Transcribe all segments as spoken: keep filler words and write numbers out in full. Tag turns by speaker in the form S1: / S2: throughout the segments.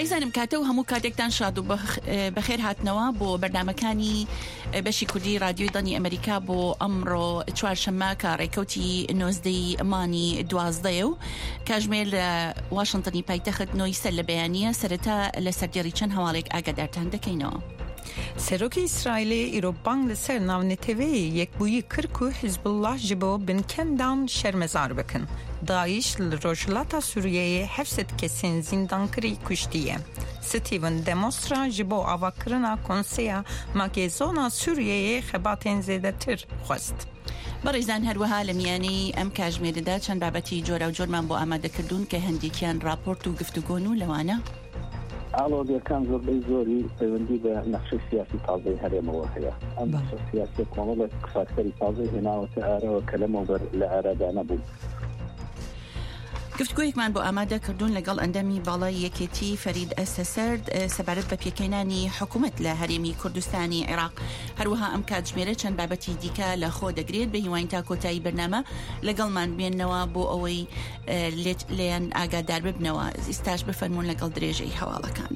S1: عايزانم كاتو همو كاتێکتان شاد و بەخێر هاتنەوە بۆ بەرنامەکانی بەشی کوردی رادیۆی دانی ئەمریکا بۆ ئەمڕۆ چوارشەممە کە ڕێکەوتی نۆزدەی مانی دوازدەیە و کاژمێر لە واشنتنی پایتەخت نۆی سەر لە بەیانیە سەرەتا لە سەردێڕی چەند هەواڵێک ئاگادارتان دەکەینەوە.
S2: سەرۆکی ئیسرائیلێ ئیرۆ بانگ لەسەر ناونەتەوەی یەکبووی کرد و حیزب الله ji bo binkendan şermezar bikin. Daesh li Rojhilata Sûriyeyê hevsed kesên zîndankirî kuştiye. Steven Demostra ji bo avakirina konseya Magezona Sûriyeyê xebatên zêdetir xwest.
S1: بەڕێزان هەروەها لە میانەی ئەم کاژمێرەدا چەند بابەتی جۆرە و جۆرمان بۆ ئامادەکردوون کە هەندێکیان راپۆرت و گفتوگۆن و لەوانە
S3: ئاڵۆگەکان زۆربەی زۆری پەیوەندی بە نەخشەی سیاسی تازەی هەرێمەوە هەیە. ئەم نەخشە سیاسی کۆمەڵێک کساتکەری تازەی هێناوەتە ئارەوە کە لەمەوبەر لە ئارادا نەبوو.
S1: گفتگویەکمان بۆ ئامادە کردوون لەگەڵ ئەندەمی باڵای یەکێتی فەرید ئەسەسەرد سەبارەت بە پێکەنانی حکوومەت لە هەرێمی کوردستانی عێراق. هەروەها ئەم کاتژمێرە چەند بابەتی دیکە لە خۆ دەگرێت بە هیوان تا کۆتایی بەرنامە لەگەڵمان بێننەوە بۆ ئەوەی لێیان ئاگادار ببنەوە. ئێستاش بفەرمونون لەگەڵ درێژەی هەواڵەکان.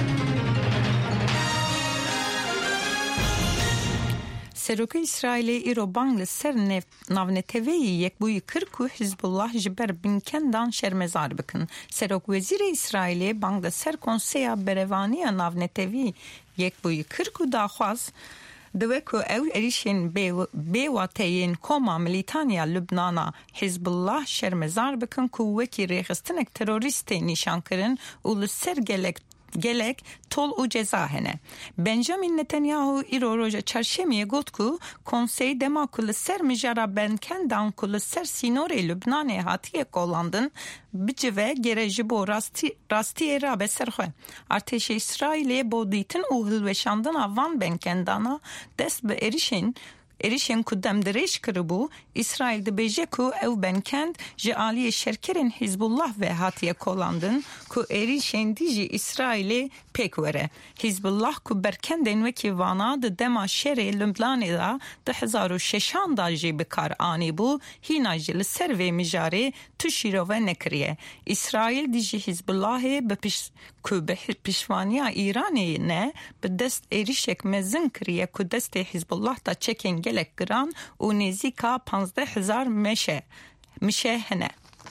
S2: سەرۆکی ئیسرائیلێ ئیرۆ بانگ لەسەر ناونەتەوەی یەکبووی کرد و حیزب الله ji ber binkendan şermezar bikin. Serok Wezîrê İsraîlê bang لەسەر konseya berevaniya navnetevî yekbûyî kir ku daxwaz divê ku ew êrişên bêwateyên koma milîtaniya Lubnana Hizbullah şermezar bikin ku wekî rêxistinek terorîstê nîşan kirin û li ser gelek gelek tol û ceza hene. Benjamin Netanyahu îro roja çarşemiyê got ku konsey dema ku li ser mijara benkendan ku li ser sînorê Lubnanê hatiye kolandin bicive gere ji bo rastiyê rabe serxwe. Artêşa İsraîlê bo dîtin û hilweşandina van benkendana dest bi êrişên Êrişên ku demdirêj kiribû, İsraîl dibêje ku ew benkend ji aliyê şerkerên Hizbullah ve hatiye kolandin ku êrişên dî jî İsraîlê pêk were. Hizbullah ku berkendên wekî vana di dema şerê Lubnanê da di hezar û şeşan da jî bi kar anîbû, hîna jî li ser vê mijarê tu şîrove nekiriye. İsraîl dî jî Hizbullahê bi piş ku bi pişvaniya İranê ne bi dest êrişek mezin kiriye ku destê Hizbullah da çekên gelek giran û nêzîka panzdeh hezar meşe mişe hene.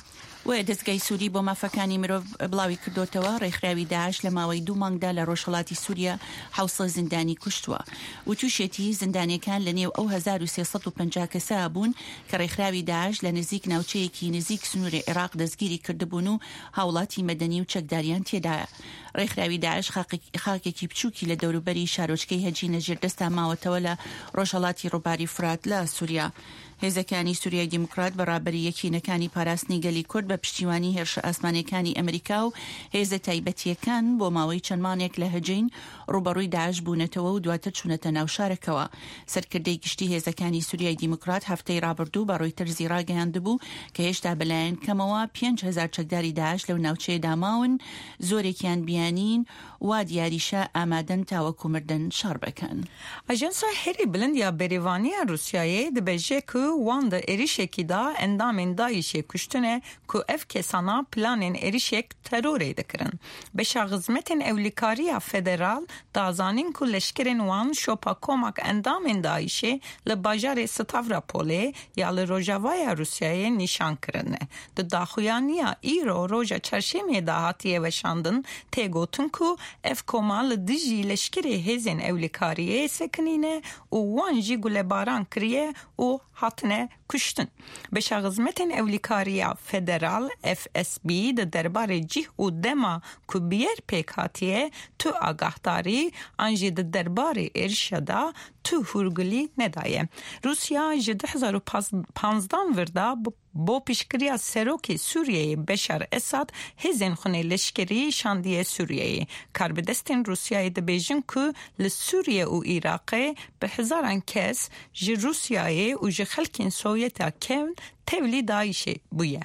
S1: و دەستگای سووری بۆ مافەکانی مرۆڤ بڵاوی کردوتەوە. ڕێکخراوی داعش لە ماوەی دوو مانگدا لە ڕۆژهەڵاتی سووریا حوسە زیندانی کوشتووە و تووشێتی زیندانیەکان لە نێو ئەو هەزار و سێسەد و پەنجا کەسە بوون کە ڕێکخراوی داعش لە نزیک ناوچەیەکی نزیک سنووری عێراق دەستگیری کردبوون و هاوڵاتی مەدەنی و چەکداریان تێدایە. ڕێکخراوی داعش خاکێکی بچووکی لە دەوروبەری شارۆچکەی هەجی نەژێر دەستا ماوەتەوە لە ڕۆژهەڵاتی ڕووباری فرات لە سووریا. هێزەکانی سووریای دیموکرات بەڕابەری یەکینەکانی پاراستنی گەلی کورد بە پشتیوانی هێرشە ئاسمانیەکانی ئەمریکا و هێزە تایبەتیەکان بۆ ماوەی چەند مانێک لە هەجین ڕوبەڕووی داعش بوونەتەوە و دواتر چوونەتە ناو شارەکەوە. سەرکردەی گشتی هێزەکانی سووریای دیموکرات هەفتەی ڕابردوو بە ڕۆی تەرزی ڕاگەیاندبوو کە هێشتا بەلایەن کەمەوە پێنج هەزار چەکداری داعش لەو ناوچەیەدا ماون، زۆرێکیان بیانین وا دیاریشە ئامادەن تاوەکو مردن شار بکەن.
S2: ئاژانسا هێری بلند یا بەریڤانیە رووسیایê dibêje ku wan di êrişekî da endamên Daişê kuştine ku ev kesana planên êrişek terorê dikirin. Beşa xizmetên ewlîkariya federal dazanîn ku leşkerên wan şopa komak endamên Daişê li bajarê Stavropolê ya li Rojavaya Rûsyayê nîşan kirine. Di daxuyaniya îro roja çarşemiyê da hatiye weşandin tê gotin ku ev koma li dijî leşkerê hêzên ewlîkariyê sekinîne û wan jî gulebaran kiriye û hatine kuştin. Beşa xizmetên ewlîkariya federal F S B di derbarê cih û dema ku bi yer pêk hatiye tu agahdarî an jî di derbarê êrişa da tu hûrgilî nedaye. Rusya ji du hezar û panzdan vir da bo pişkiriya serokê Sûriyeyê Beşar Esad hêzên xunê leşkerî şandiye Sûriyeyê. Karbidestên Rusyayê dibêjin ku li Sûriye û Iraqê bi hezaran kes ji Rusyayê û ji xelkên Sovyeta kevn tevlî Daişê bûye.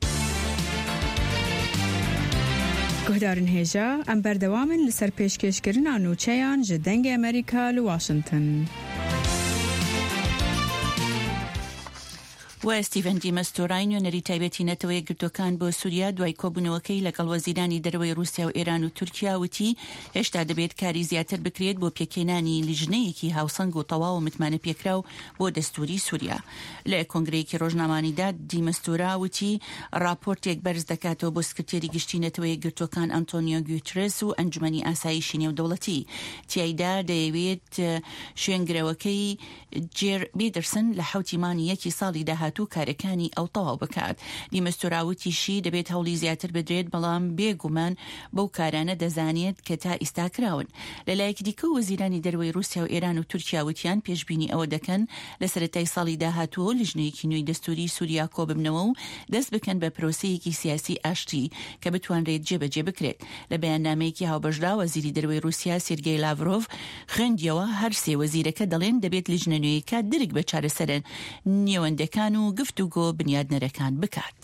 S4: Guhdarên hêja em berdewamin li ser pêşkêşkirina nûçeyan ji dengê Amerîka li Washington.
S1: و ستیڤن دیمەستۆڕای نوێنەری تایبەتی نەتەوەی گرتوەکان بۆ سووریا دوای کۆبوونەوەکەی لەگەڵ وەزیرانی دەرەوەی رووسیا و ئێران و تورکیا وتی هێشتا دەبێت کاری زیاتر بکرێت بۆ پێکێنانی لیژنەیەکی هاوسەنگ و تەواو و متمانە پێکراو بۆ دەستوری سووریا. لە کۆنگرەیەکی ڕۆژنامانیدا دیمەستۆرا وتی راپۆرتێک بەرز دەکاتەوە بۆ سکرتێری گشتی نەتەوەی گرتوەکان ئەنتۆنیۆ گوترێس و ئەنجومەنی ئاسایشی نێودەوڵەتی. تیایدا دەیەوێت شوێنگرەوەکەی جێر بیدرسن لە حوتی مانی یەکی ساڵی داهاتوو کارەکانی ئەو تەواو بکات. دیمەستۆراوتیشی دەبێت هەوڵی زیاتر بدرێت بەڵام بێگومان بەو کارانە دەزانێت کە تا ئیستاکراون. لەلایەکی دیکە وەزیرانی دەرەوەی رووسیا و ئێران و تورکیا وتیان پێشبینی ئەوە دەکەن لە سەرەتای ساڵی داهاتوو لیژنەیەکی نوێی دەستوری سووریا کۆ ببنەوە و دەست بکەن بە پرۆسەیەکی سیاسی ئاشتی کە بتوانرێت جێبەجێ بکرێت. لە بەیاننامەیەکی هاوبەشدا وەزیری دەرەوەی رووسیا سێرگێی لاڤرۆڤ خوێندیەوە هەر سێ وەزیرەکە دەڵێن دەبێت لیژنە نوێیەکە درک بە چارەسەر نێوەندەکان و گفتوگۆ بنیادنەرەکان بکات.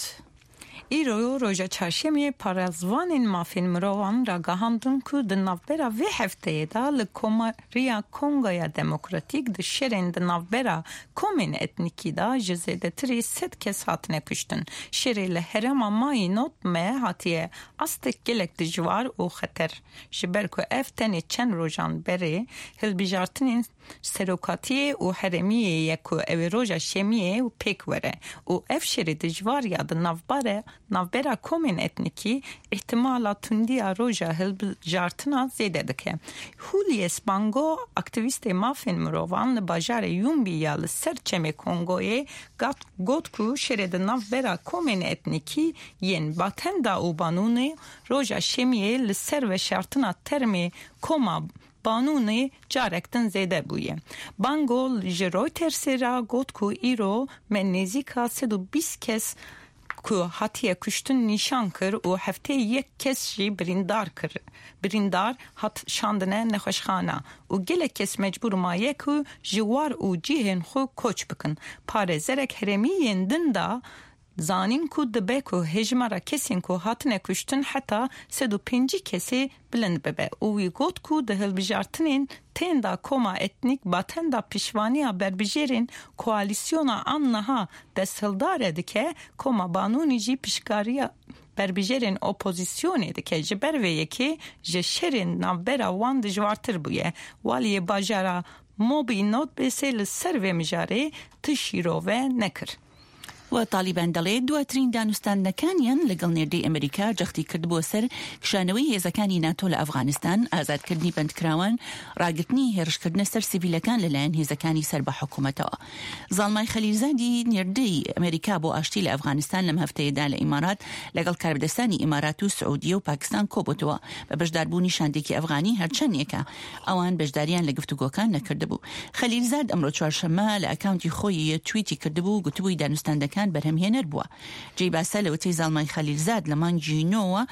S2: ایرو روژا چهارشنبه پارێزوانên mafên mirovan ragihandin ku di navbera vê hefteyê da li Komariya Kongoya Demokratîk di şerên di navbera komên etnîkî da ji zêdetirî sed kes hatine kuştin. Şerê li herêma mayî not me hatiye astek gelek dijwar û xeter. Ji ber ku ev tenê çend rojan berê hilbijartinên serokatiyê û herêmiyê ye ku ev ê roja şemiyê û pêk were û ev şerê dijwar ya di navbera navbera komên etnîkî ihtimala tundiya roja hilbijartina zêde dike. Hûliyê Spango aktivîstê mafên mirovan li bajarê Yumbi ya li ser çemê Kongoyê got ku şerê di navbera komên etnîkî yên Batenda û Banûnê roja şemiyê li ser veşartina termê koma Banûnê carek din zêde bûye. Bango ji Reutersê ra got ku îro me nêzîka sed û bîst kes ku hatiye kuştin nîşan kir û hefteyê yek kes jî birîndar kir. Birîndar hat şandine nexweşxana û gelek kes mecbûr maye ku ji war û cihên xwe koç bikin. Parêzerek herêmiyên din da zanîn ku dibe ku hejmara kesên ku hatine kuştin heta sed û pêncî kesê bilind bibe û wî got ku di hilbijartinên tên da koma etnîk Batenda pişvaniya berbijêrên koalîsyona an niha desthildar dike koma Banûnê jî piştgariya berbijêrên opozîsyonê dike. Ji ber vê yekê ji şerên navbera wan dijwartir bûye. Waliyê bajara Mobi Notbêsê li ser vê mijarê ti şîrove nekir.
S1: و طالبان دەڵێت دواترین دانوستاندنەکانیان لەگەڵ نێردەی ئەمریکا جەختی کردبووە سەر کشانەوەی هێزەکانی ناتۆ لە ئەفغانستان، ئازادکردنی بەندکراوان، ڕاگرتنی هێرشکردنە سەر سیڤیلەکان لەلایەن هێزەکانی سەر بە حکوومەتەوە. زاڵمای خەلیلزادی نێردەی ئەمریکا بۆ ئاشتی لە ئەفغانستان لەم هەفتەیەدا لە ئیمارات لەگەڵ کاربدەستانی ئیمارات و سعودیە و پاکستان کۆبوتەوە بە بەشداربوونی شاندێکی ئەفغانی هەرچەندێکە ئەوان بەشداریان لە گفتوگۆکان نەکردبوو. خەلیلزاد ئەمڕۆ چوارشەممە لە ئەکاونتی خۆی توییتی کردبوو گوتبووی دانوستاندەکان بەرهەمهێنەر بووە. جێی باسە لەوەتەی زاڵمای خەلیلزاد لە مانگی نۆوە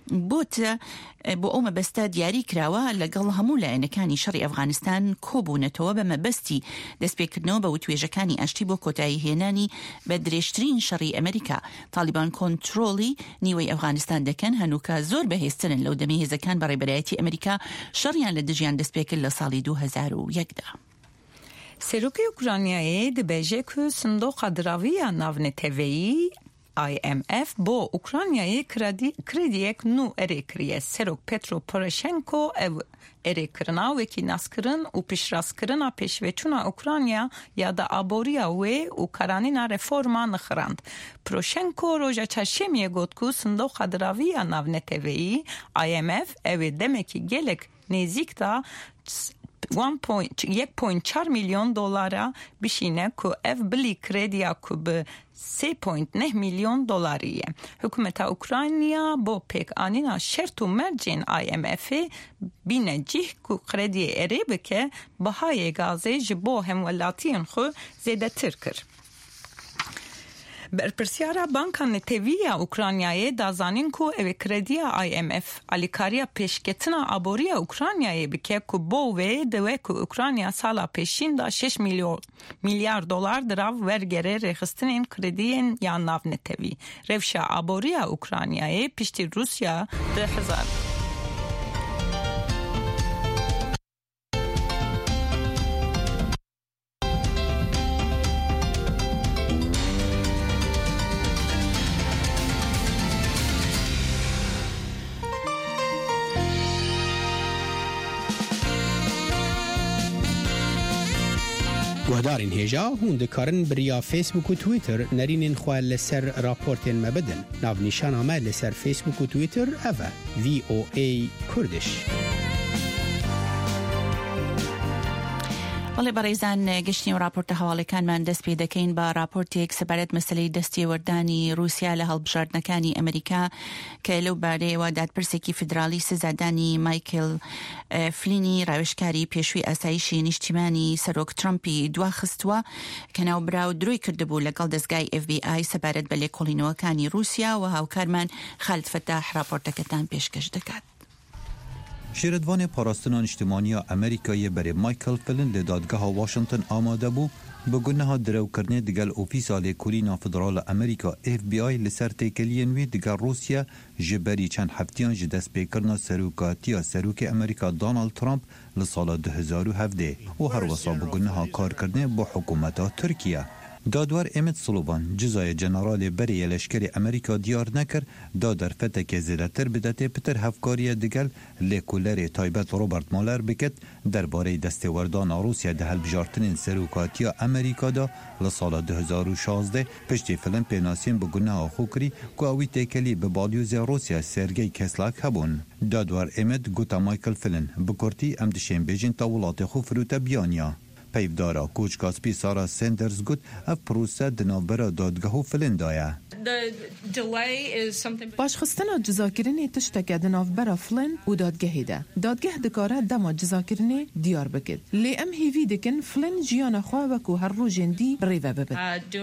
S1: بۆتە بۆ ئەو مەبەستە دیاری کراوە لەگەڵ هەموو لایەنەکانی شەڕی ئەفغانستان کۆبوونەتەوە بە مەبەستی دەستپێکردنەوە بە وتوێژەکانی ئاشتی بۆ کۆتایی هێنانی بە درێژترین شەڕی ئەمریکا. طالبان کۆنترۆڵی نیوەی ئەفغانستان دەکەن، هەنووکە زۆر بەهێزترن لەو دەمەی هێزەکان بەڕێبەرایەتی ئەمریکا شەڕیان لە دژیان دەستپێکرد لە ساڵی دوو هەزار و یەکدا.
S2: Serokê Ukraynayê dibêje ku sindoqa diraviya navneteveyî I M F bo Ukraynayê krediyek nû erê kiriye. Serok Petro Poroshenko ev erêkirina wekî naskirin û piştrast-kirina pêşveçûna Ukrayna ya da aboriya wê û karanîna reforma nixirand. Poroshenko roja çarşemiyê got ku sindoqa diraviya navneteveyî I M F ew ê demekî gelek nêzik da یک و چهار میلیون دلار بشینه که اف بلی کردیا که به سه و نه میلیون دلاریه. حکومت اوکراینیا با پیک آنینا شرط و مرجین آی ام اف بینه جیه که کردی اره بکه بهای گازه جبو همولاتین خو زیده تر کرد. برپرسیارا بانکا نتوییا اوکراینایê dazanîn ku ev krediya I M F alîkariya pêşketina aboriya Ukraynayê bike ku bo wê diwe ku Ukrayna sala pêşîn da şeş milyar dolar dirav wergerê rêxistinên krediyên ya navnetevî. Rewşa aboriya Ukraynayê piştî Rusya di hezar
S5: گهدارین هجا هون دکارن بریا فیسبوک و تویتر نرینین خواه لسر راپورتین مبدن ناو نشان آمه لسر فیسبوک و تویتر اوه وی او ای کردش.
S1: ولی برایزان گشتیم راپورت حواله کن من دست پیدا کن با راپورت یک سپارت مسئله دستی وردانی روسیا لحال بجاردنکانی امریکا که لو باره و دادپرسکی فدرالی سزادانی مایکل فلینی روشکاری پیشوی اسایشی نیشتیمانی سروک ترامپی دوا خستوا که ناو براو دروی کرده بو لگل دزگای اف بی آی سپارت بلی کولینوکانی روسیا و هاوکارمن خالد فتاح راپورت کتان پیشکش دکات.
S6: شیردوان پاراستنان اجتماعی امریکایی برای مایکل فلین لدادگاه واشنطن آماده بود به گناه درو کردن دیگر اوفیسال کورینا فدرال امریکا اف بی آی لسر تکلین وی دیگر روسیا جبری چند هفتیان جدست بیکرنا سروکاتیا سروک امریکا دونالد ترامپ لسال دو هزار و هفده و هر وصا به گناه کار کردن با حکومت ترکیه. دادوار امت سلوبان جزای جنرال بری لشکر امریکا دیار نکر دادر فتک زیرتر بدته پتر هفکاری دیگل لیکولر تایبت روبرت مولر بکت درباره دستوردان روسیا ده هلبجارتنین سروکاتیا امریکا دا لسال دو هزار و شانزده پشتی فلم پیناسین بگناه خوکری که اوی تکلی به بالیوز روسیا سرگی کسلاک هبون. دادوار امت گوتا مایکل فلن بکرتی امدشین بیجین تاولات خوفروت بیانیا. پیودارا کوچ کاسپی سارا سندرز گوت اف پروسه دنابرا دادگاه و فلندایه.
S7: باشخستن جزاکرینی تشتک دنابرا فلن و دادگاهی ده. دادگاه دکاره دما جزاکرینی دیار بکد. لی ام هیوی دکن فلن جیان خواه وکو هر رو جندی ریوه ببد.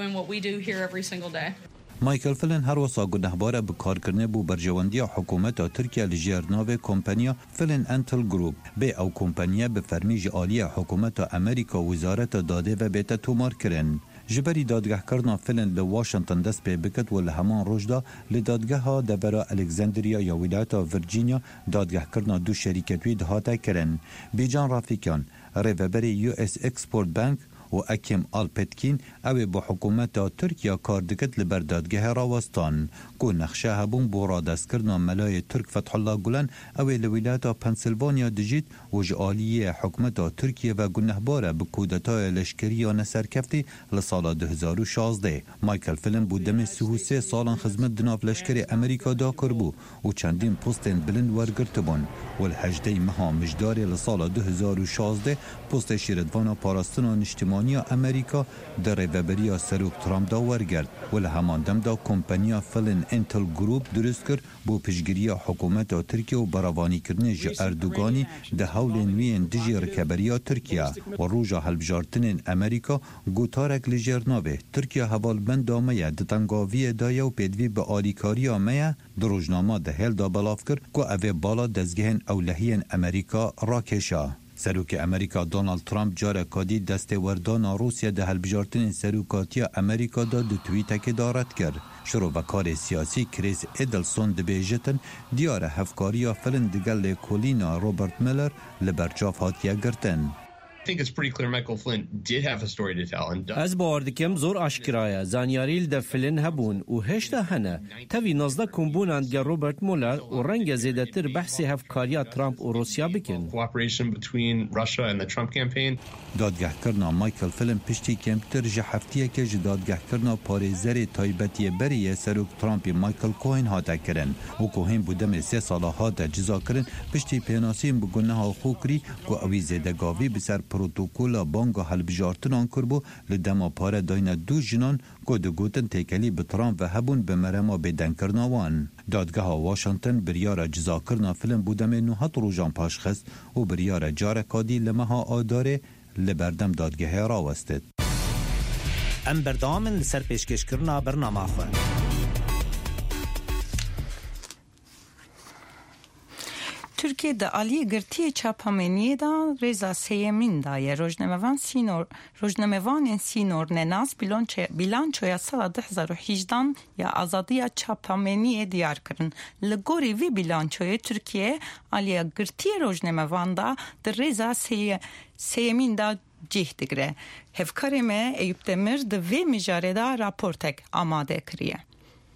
S6: مایکل فلن هر وسا گنهباره به کار کرنه بو برجواندی حکومت ترکیه لجرناو کمپانیا فلن انتل گروپ به او کمپانیا به فرمیج عالی حکومت امریکا وزارت داده و بیت تومار کرن. جبری دادگاه کرنا فلن لواشنطن دست به بکت و لهمان روشدا لدادگاه ها دبرا الکساندریا یا ولایت ویرجینیا دادگاه کرنا دو شریکتوی دهاته کرن. بیجان رافیکان ریوبری یو اس اکسپورت بانک و اکیم آلپتکین او با حکومت ترکیه کار دکت لبردادگاه راوستان که نقشه هبون بورا دست کرنا ملای ترک فتح الله گلن او لولایت پنسیلوانیا دجید و جعالی حکومت ترکیه و گنهباره به کودتای لشکری و نسرکفتی لسال دو هزار و شانزده. مایکل فلن بود دم سی و سه سالان خدمت دناف لشکر امریکا دا کربو و چندین پستین بلند ورگرت بون و الهجده مها مجدار لسال دو هزار و شانزده پست شیردوان پاراستنان اجتماعی امریکا در ریوبری سروک ترامپ دا ورگرد و لهمان دم دا کمپانیا فلن انتل گروپ درست کرد بو پشگیری حکومت ترکیه و براوانی کرنه جه اردوگانی ده حول نوین دیجی رکبری ترکیه و روژا حلبجارتنین امریکا گوتارک لجرناوه ترکیه حوال بند دامه ده تنگاوی دایه و پیدوی به آلیکاری آمه در روژنامه ده هل دا بلاف کرد که اوه بالا دزگهن اولهین امریکا را کشا. سروک امریکا دونالد ترامپ جاره کادی دستوردان روسیا ده هلبجارتن سروکاتی امریکا دا دو توییتک دارد کرد. شروع و کار سیاسی کریس ادلسون دبیجتن دیار هفکاری فلن دیگل کولینا روبرت میلر لبرچاف هاتیه گرتن.
S8: I think it's pretty clear Michael Flynn did have a story to tell. And
S9: از باردکم زور آشکرایا زانیاریل د فلن هبون و هشتا هنه تاوی نزده کمبونان گر روبرت مولر و رنگ زیده تر بحث هفکاریا ترامپ و روسیا بکن.
S8: Cooperation between Russia and the Trump campaign.
S6: دادگاه کرنا مایکل فلن پشتی کمتر جه هفتیه که جه دادگاه کرنا پاریزر تایبتی بریه سروک ترامپی مایکل کوهن هاته کرن و کوهن بودم سه ساله هاته جزا کرن پشتی پیناسیم بگنه ها خوکری که اوی زیدگاوی بسر پروتوکول بانگا هلبجارتنان کربو لدما پاره داین دو جنان که دو گوتن تکلی به ترامپ و هبون به مرما بدن کرناوان. دادگاه واشنطن بریار جزا کرنا فلن بودم نوحت روژان پاشخست و بریار جاره کادی لمها آداره لبردم دادگاه راوستد.
S10: ام بردامن لسر پیشکش کرنا برنامه خواه.
S2: Türkiye de Ali Gırtiye çapameniye da reza seyemin da ye rojnemevan sinor rojnemevan sinor nenaz bilanço bilançoya sala dü hezar û hejdan ya azadiya çapameniye diyar kırın. Li gorî vê bilançoya Türkiye Ali Gırtiye rojnemevan da de reza seye seyemin da cih digre. Hevkarê me Eyüp Demir de vê mijare da raportek amade kiriye.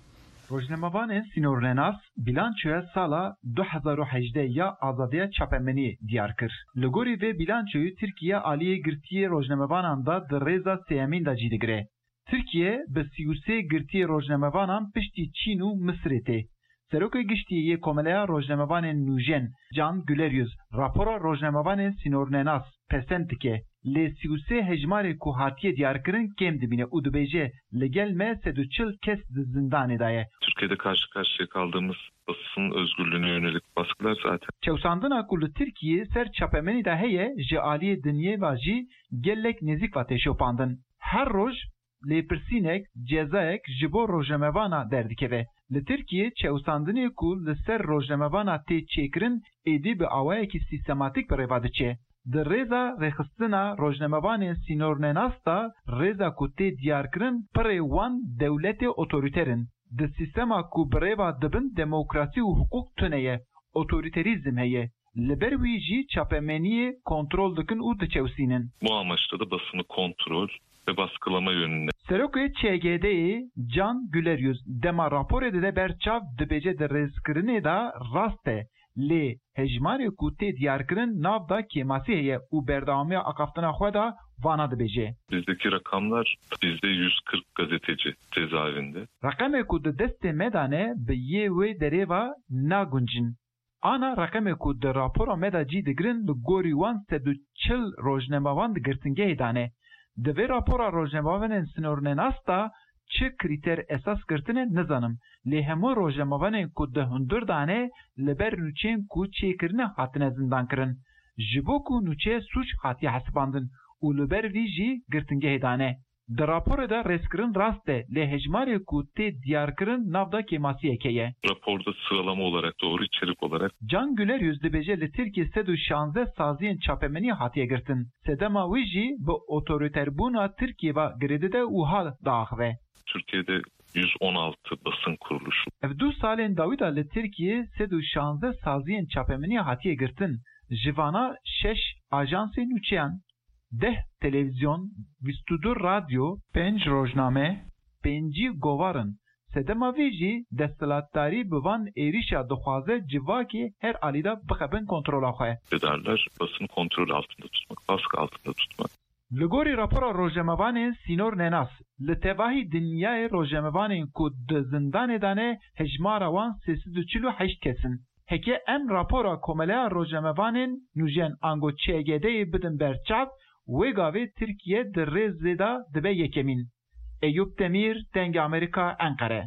S11: روزنامه‌وان سینورناس بیلانچوی سالا دو هزار و هجده یا آزادی چاپمنی دیار کرد. لگوری و بیلانچوی ترکیه عالی گرتی روزنامه‌وانان دا در رضا سیامین دا جیدگره. ترکیه به سی و سه گرتی روزنامه‌وانان پشتی چین و مصرته. سروک گشتی کمالیا روزنامه‌وان نوژن جان گولریوز راپورا روزنامه‌وان سینورناس پسند که لی سی و سه هجمار کوهاتی دیار کرن کم dibine u dibêje li gel me sed û çil kes di zindanê da ye.
S12: Türkiye'de karşı karşıya kaldığımız basın özgürlüğüne yönelik baskılar zaten.
S11: Çewsandina ku li Tirkiye ser çapemenî da heye ji aliyê dinyê ve jî gelek nêzik ve têşopandin. Her roj lêpirsînek cezayek ji bo rojnamevana derdikeve. Li Tirkiye çewsandinê ku li ser rojnamevana tê çêkirin êdî bi awayekî sîstematik bi rêva diçe. Di rêza rêxistina rojnamevanên sînornenas da rêza ku tê diyarkirin pirê wan dewletê otorîterin. Di sîstema ku bi rêva dibin demokrasî û hukuk tune ye, otorîterîzm heye. Li ber wî jî çapemeniyê kontrol dikin û diçewsînin.
S12: Bu amaçla da basını kontrol ve baskılama yönünde.
S11: Serokê Ç G D'yê Can Güleryüz dema raporê dide berçav dibêje di rêzkirinê da rast e. Lê hejmarê ku tê diyarkirin nav da kêmasî heye û berdewamiya aqaftina xwe da vana dibêje.
S12: Bizdeki rakamlar bizde yüz kırk gazeteci cezaevinde.
S11: Rakamê ku di destê me dane bi yê wê derêva naguncin. Ana rakamê ku di rapora me da cî digirin li gorî wan sed û çil rojnamevan di girtingehê dane. Di vê rapora rojnamevanên sînornenas da çi krîter esas girtine nizanim. Lê hemû rojnamevanên ku di hundir dane li ber nûçeyên ku çêkirine hatine zindankirin. Ji bo ku nûçeyê suç hatiye hesibandin û li ber vî jî girtingehê dane. Di raporê de rêzkirin rast e lê hejmarê ku tê diyarkirin nav da kêmasiyekê ye.
S12: Raporda sıralama olarak doğru içerik olarak.
S11: Can Güleryüz dibêje li Tirkiye sed û şanzeh saziyên çapemenî hatiye girtin. Sedema wî jî bi otorîterbûna Tirkiye ve girêdide û hal daaxive.
S12: Türkiye'de yüz on altı basın kuruluşu.
S11: Ev du salên dawî da li Tirkiye sed û şanzeh saziyên çapemenî hatiye girtin. Ji vana şeş ajansên nûçeyan, deh televizyon, bîst û du radyo, pênc rojname, pêncî govarin. Sedema vê jî desthilatdarî bi van êrişa dixwaze civakê her alî da bixebin kontrola xwe.
S12: Ederler basını kontrol altında tutmak, baskı altında tutmak.
S11: Li gorî rapora rojnamevanên Sînornenas, li tevahî dinyayê rojnamevanên ku di zindanê dane hejmara wan sê sed û çil û heşt kesin. Heke em rapora komeleya rojnamevanên nûjen ango Ç G D'yê bidin berçav, wê gavê Tirkiye di rêzê da dibe yekemîn. Eyüp Demir, Dengê Amerîka, Enkere.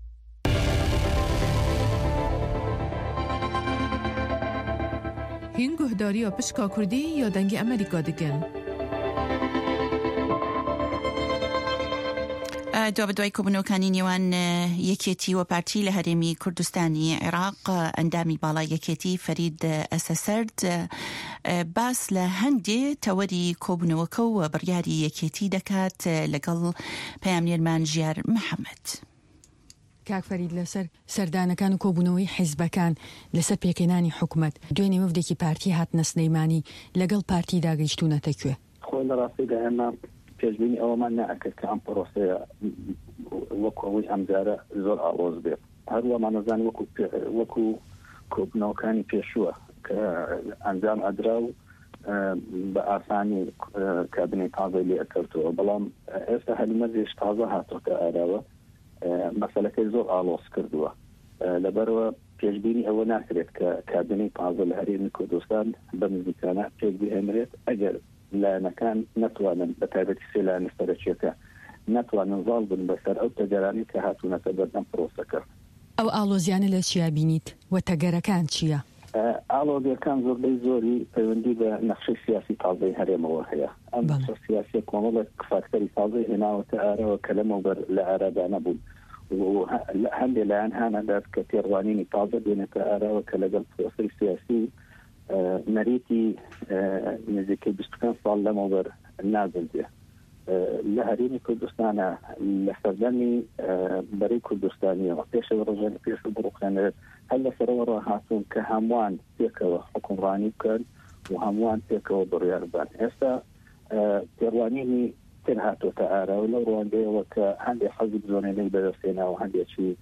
S7: Hîn guhdariya pişka Kurdî ya Dengê Amerîka dikin.
S1: دو بدوی کۆبوونەوەکانی نێوان یەکێتی و پارتی لە هەرێمی کوردستانی عێراق ئەندامی باڵا یەکێتی فەرید ئەسەسەرد باس لە هەندێ تەوەری کۆبوونەوەکە و بڕیاری یەکێتی دەکات لەگەڵ پەیامنێرمان ژیار محەممەد.
S13: کاک فەرید لەسەر سەردانەکان و کۆبوونەوەی حیزبەکان لەسەر پێکێنانی حکوومەت دوێنێ مەودێکی پارتی هاتنە سلەیمانی لەگەڵ پارتی داگەیشتوونەتە کوێ؟
S3: خۆی لە ڕاستیدا ئێمە پێشبینی ئەوەمان نەئەکرد کە ئەم پرۆسەیە وەکەوەی ئەمجارە زۆر ئاڵۆز بێت. هەروەمان نەزان وەکو وەکو کۆبوونەوەکانی پێشووە کە ئەنجام ئەدرا و بە ئاسانی کابینەی تازای لێ ئەکەوتەوە، بەڵام ئێستا هەلیمەرجێش تازە هاتۆتە ئاراوە مەسەلەکەی زۆر ئاڵۆز کردووە. لەبەرەوە پێشبینی ئەوە ناکرێت کە کابینەی تازە لە هەرێمی کوردستان بە نزیکانە پێک بهێنرێت ئەگەر لایەنەکان نەتوانن بە تایبەتی سێ لایەنە سەرەکیەکە نەتوانن زاڵ بن بەسەر ئەو تەگەرانی کە هاتوونەتە بەردەم پرۆسەکە.
S13: ئەو ئاڵۆزیانە لە چیا بینیت و تەگەرەکان چییە؟
S3: ئاڵۆزیەکان زۆربەی زۆری پەیوەندی بە نەخشەی سیاسی تازەی هەرێمەوە هەیە. ئەم نەخشە سیاسی کۆمەڵێک فاکتەری تازەی هێناوەتە ئارەوە کە لەمەوبەر لە ئارادا نەبوون. هەندێک لایەن هانەدات کە تێڕوانینی تازە بێنێتە ئاراوە کە لەگەڵ پرۆسەی سیاسی مەریتی نزیکەی بیست و پێنج ساڵ لەمەوبەر نابێت. لە هەرێمی کوردستانە لە سەردەمی بەرەی کوردستانیەوە پێشەوە ڕۆژانە پێش بڕوخێنێت هەر لەسەرەوە ڕاهاتوون کە هەمووان پێکەوە حکومڕانی بکەن و هەمووان پێکەوە بڕیار بن. ئێستا تێڕوانینی تر هاتۆتە ئاراوە لەو ڕوانگەیەوە کە هەندێک حەزب زۆنێنەی بەدەستێنا و هەندێکی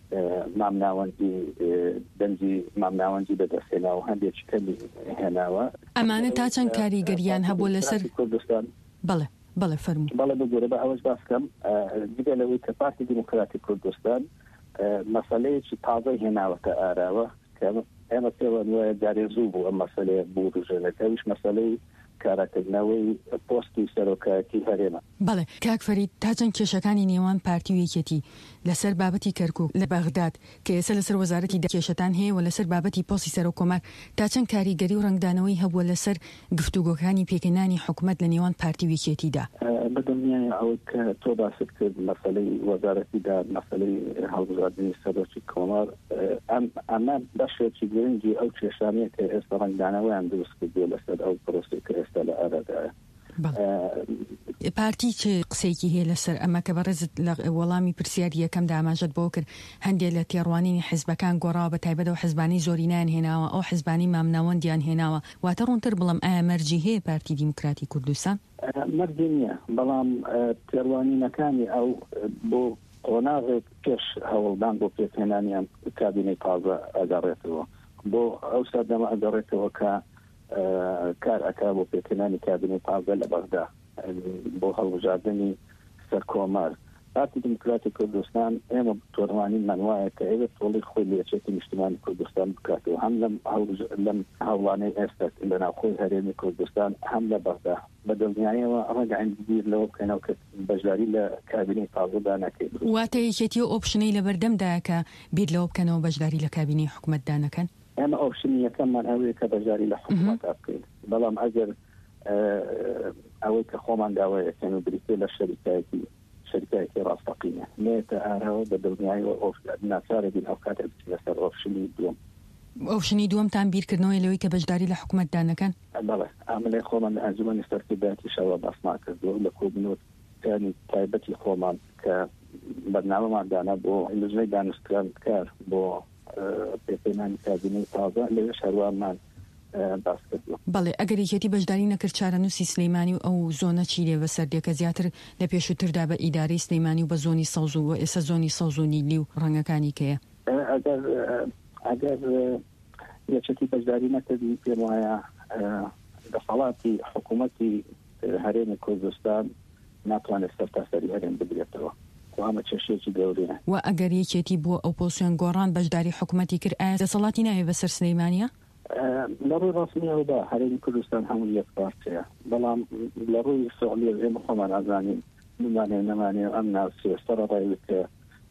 S3: مامناوەندی دەنجی مامناوەندی بەدەستێناوە هەندێکی کەمی هێناوە
S13: ئەمانە تا چەند کاریگەریان هەبوو لەسەر
S3: کوردستان
S13: بەڵێ بەڵێ فەرموو
S3: بەڵێ بگوورە بە ئەوەش باسکەم دیگە لەوەی کە پارتی دیموکراتی کوردستان مەسەلەیەکی تازە هێناوەتە ئاراوە کە ئێمە پێوە وایە جارێزوو بوو ئەم مەسەلەیە بوو ڕژێنەکەویش مەسەلەی کارەکردنەوەی پۆستی سەرۆکایەتی هەرێمە.
S13: بەڵێ کاک فەرید تا چەند کێشەکانی نێوان پارتی و یەکێتی لەسەر بابەتی کەرکووک لە بەغداد کە ئێستا لەسەر وەزارەتی کێشەتان هەیە و لەسەر بابەتی پۆستی سەرۆکۆمار تا چەند کاریگەری و ڕنگدانەوەی هەبووە لەسەر گفتوگۆکانی پێکەنانی حکوومەت لە نێوان پارتی و یەکێتیدا.
S3: بەدڵنیایە ئەوە کە تۆ باست کرد مەسەلەی وەزارەتیدا مەسەلەی هەڵبژاردننی سەرۆکی کۆمار ئەمە بەشێکی گرنگی ئەو کێشانەیە کە ئێستا ڕنگدانەوەیان دروست کردووە لەسەر ئەو پرۆسی کە ئێستا لە ئارادایە.
S13: پارتی چه قسەیەکی هەیە لەسەر ئەمە کە بەڕێزت لە وەڵامی پرسیاری یەکەم داماژت بۆ کرد هەندێک لە تێڕوانینی حیزبەکان گۆڕاوە بە تایبەتەوە حیزبانی زۆرینیان هێناوە ئەو حیزبانی مامناوەندیان هێناوە واتە ڕوونتر بڵم ئایا مەرجی هەیە پارتی دیموکراتی کوردستان؟
S3: مەرجی نییە بەڵام تێڕوانینەکانی ئەو بۆ قۆناغێک پێش هەوڵدان بۆ پێکهێنانیان کابینەی تازە ئەگەڕێتەوە بۆ ئەو سەردەمە ئەگەڕێتەوە کە کار ئەکا بۆ پێکهێنانی کابینەی تازە لە بەغدا بۆ هەڵبژاردننی سەر کۆمار. پارتی دیموکراتی کوردستان ئێمە تۆڕوانی منوایە کە ئێوە تۆڵی خۆی لە یەکێتی نیشتیمانی کوردستان بکاتەوە هەم لەم لەم هەوڵانەی ئێستا لە ناوخۆی هەرێمی کوردستان هەم لە بەغدا بەدڵنیاییەوە ڕەنگە بیر لەوە بکەنەوە کە بەشداری لە کابینەی تازەدا نەکەیت.
S13: واتە یەکێتی و ئۆپشنەی لەبەردەمدایە کە بیر لەوە بکەنەوە بەشداری لە کابینەی حکوومەتدا نەکەن؟
S3: ئێمە ئۆپشنی یەکەممان ئەوەیە کە بەشداری لە حکوومەتدا بکەین بەڵام ئەگەر ئەوەی کە خۆمان داوایەکەن و بریتێ لە شەریکایەتی شركة راستقيمة نيت أنا بدل نهاية أو نصار بين أوقات بس أوفشني دوم
S13: أوفشني دوم تعبير كرنوي لوي كبجداري لحكومة دانا كان
S3: بله عمل خوما من أنجمن استرتباتي شباب أصنع كذو لكو بنوت ثاني طيبتي خوما كبرنامج مع دانا بو اللجنة دانسترال كار بو بيتمان كابيني طازة اللي شهر من
S13: بەڵێ ئەگەر یەکێتی بەشداری نەکرد چارەنووسی سلەیمانی و ئەو زۆنە چی لێ بەسەردێکە زیاتر لە پێشووتردا بە ئیدارەی سلەیمانی و بە زۆنی سەوز و ئێستا زۆنی سەوز و نیلی و ڕەنگەکانی کەیە
S3: ئەگەر ئەگەر یەکێتی بەشداری نەکردی پێم وایە دەسەڵاتی حکوومەتی هەرێمی کوردستان ناتوانێت سەرتاسەری هەرێم بگرێتەوە وامە چێشێکی گەورەیە
S13: و ئەگەر یەکێتی بۆ ئەو پۆسیۆن گۆڕان بەشداری حکوومەتی کرد ئایا دەسەڵاتی ناوێ بەسەر سلەیمانیە؟
S3: لە ڕووی ڕاستنیەوەدا هەرێمی کوردستان هەموو یەک پارتەیە بەڵام لە ڕووی سوعلیە ئێمە خۆمان ئازانین نمانێ نەمانێ ئەم ناوچێ سەرڕای کە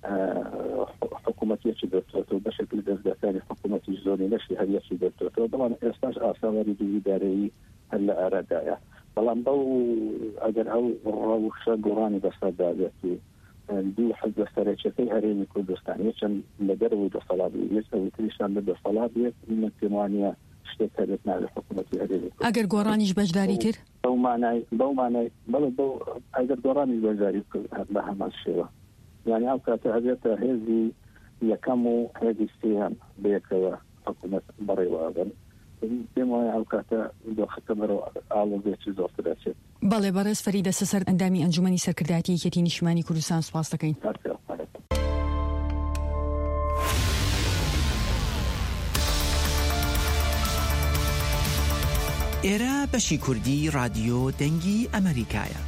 S3: حکوومەتیەکی دەرتوێتەوە و بەشێک لە دەستگاکانی حکوومەتی زۆنی لەشی هەریەکی دەرتوێتەوە بەڵام ئێستاش ئاساواری دوویدارەیی هەر لە ئارادایە بەڵام بەو ئەگەر ئەو ڕەوشە گۆڕانی بەسەردادێتی دوو حەزب سەرچێتەی هەرێمی کوردستان یەکەم لە دەرەوەی دەسەڵاتی یەکەوەی تریشان لە دەسەڵاتێت من پێوانە شتێک هەبێت ناوی حکوومەتی هەرێمی
S13: ئەگەر گۆڕانیش بەشداری کرد
S3: بەو مانای بەو مانای بەڵێ بەو ئەگەر گۆڕانیش بەشداری کرد بە هەمان شێوە یعنی ئەو کاتە هەبێتە هێزی یەکەم و هێزی سێهەم بەیەکەوە حکوومەت بەڕێوەبن پێم وایە ئەو کاتە دۆخەکە بەرەو ئاڵۆزێکی زۆرتر دەچێت.
S13: بەڵێ بەڕێز فەریدە سەر ئەندامی ئەنجومەنی سەرکردایەتی یەکێتی نیشتیمانی کوردستان سوپاس دەکەین.
S14: ئێرە بەشی کوردی رادیۆ دەنگی ئەمریکایە.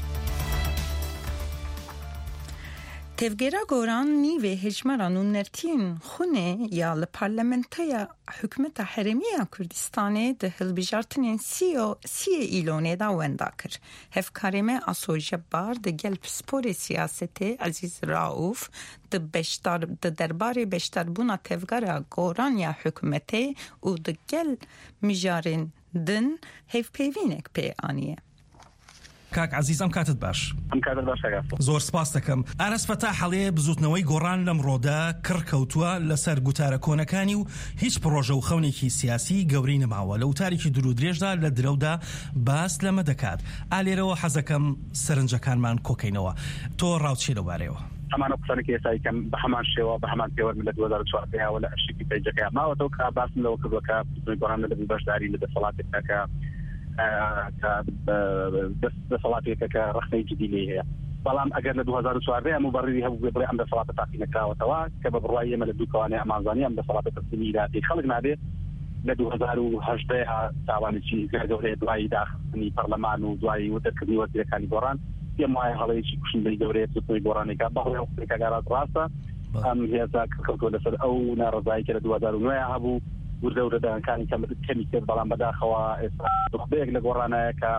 S2: تevgera goran nîvê hejmeran û nertiyên xûnê ya li parlamenteya hikûmeta Herêmiya Kurdistanê di hilbijartinên siyê îlonê da wenda kir. Hevkarê Asojebar di gel pisporê siyasetê Ezîz Rauf di beşdar di derbarê beşdarbûna tevgera goran ya hikûmetê û di gel mijarên din hevpêvînek pê aniye.
S15: کاک عزیز ئەم کاتت باش
S3: ئەم کاتت باش
S15: زۆر سپاس دەکەم. ئارەس فەتا هەڵەیە بزوتنەوەی گۆڕان لەم ڕۆدا کڕکەوتووە لەسەر گوتارە کۆنەکانی و هیچ پرۆژە و خەونێکی سیاسی گەورەی نەماوە لە وتارێکی دوور و درێژدا لە درەودا باس لەمە دەکات. ئالێرەوە حەزەکەم سەرنجەکانمان کۆکەینەوە. تۆ ڕاوچێ لەوارەوە
S16: هەمان قسانێکی ئێستایکەم بە هەمان شێوە بە هەمان پێوەرم لە دوو هەزار و چواردەیەوە لە ئەرشیفی پەیجەکەیان ماوەتەوە کە باسم لەوە کردووە کە گۆڕان لە بەشداری لە دەسەڵاتێکەکە دەسەڵاتێکە کە ڕخنەی جدی لێ هەیە بەڵام ئەگەر لە دوو هەزار و چواردە مبەڕری هەبوو بڵێ ئەم دەسەڵاتە تاقی نەکراوەتەوە کە بە بڕوای ئێمە لە دوو کەوانەی ئامازانی ئەم دەسەڵاتە تەسلیمی ئیراقی خەڵک نابێت لە دوو هەزار و هەژدە تاوانێکی گەورەی دوای داخستنی پەرلەمان و دوای وەدەرکردنی وەزیرەکانی گۆڕان پێم وایە هەڵەیەکی کوشندەی گەورەیە زوتنەوەی گۆڕانێکا بەڵێ کاگارات ڕاستە ئەم هێزا کەوتووە لەسەر ئەو ناڕەزایی کە لە دوو هەزار و نۆ هەبوو وردە وردەدانەکانی کەمی کرد بەڵام بەداخەوە ئێستا دڵخبەیەک لە گۆڕانایە کە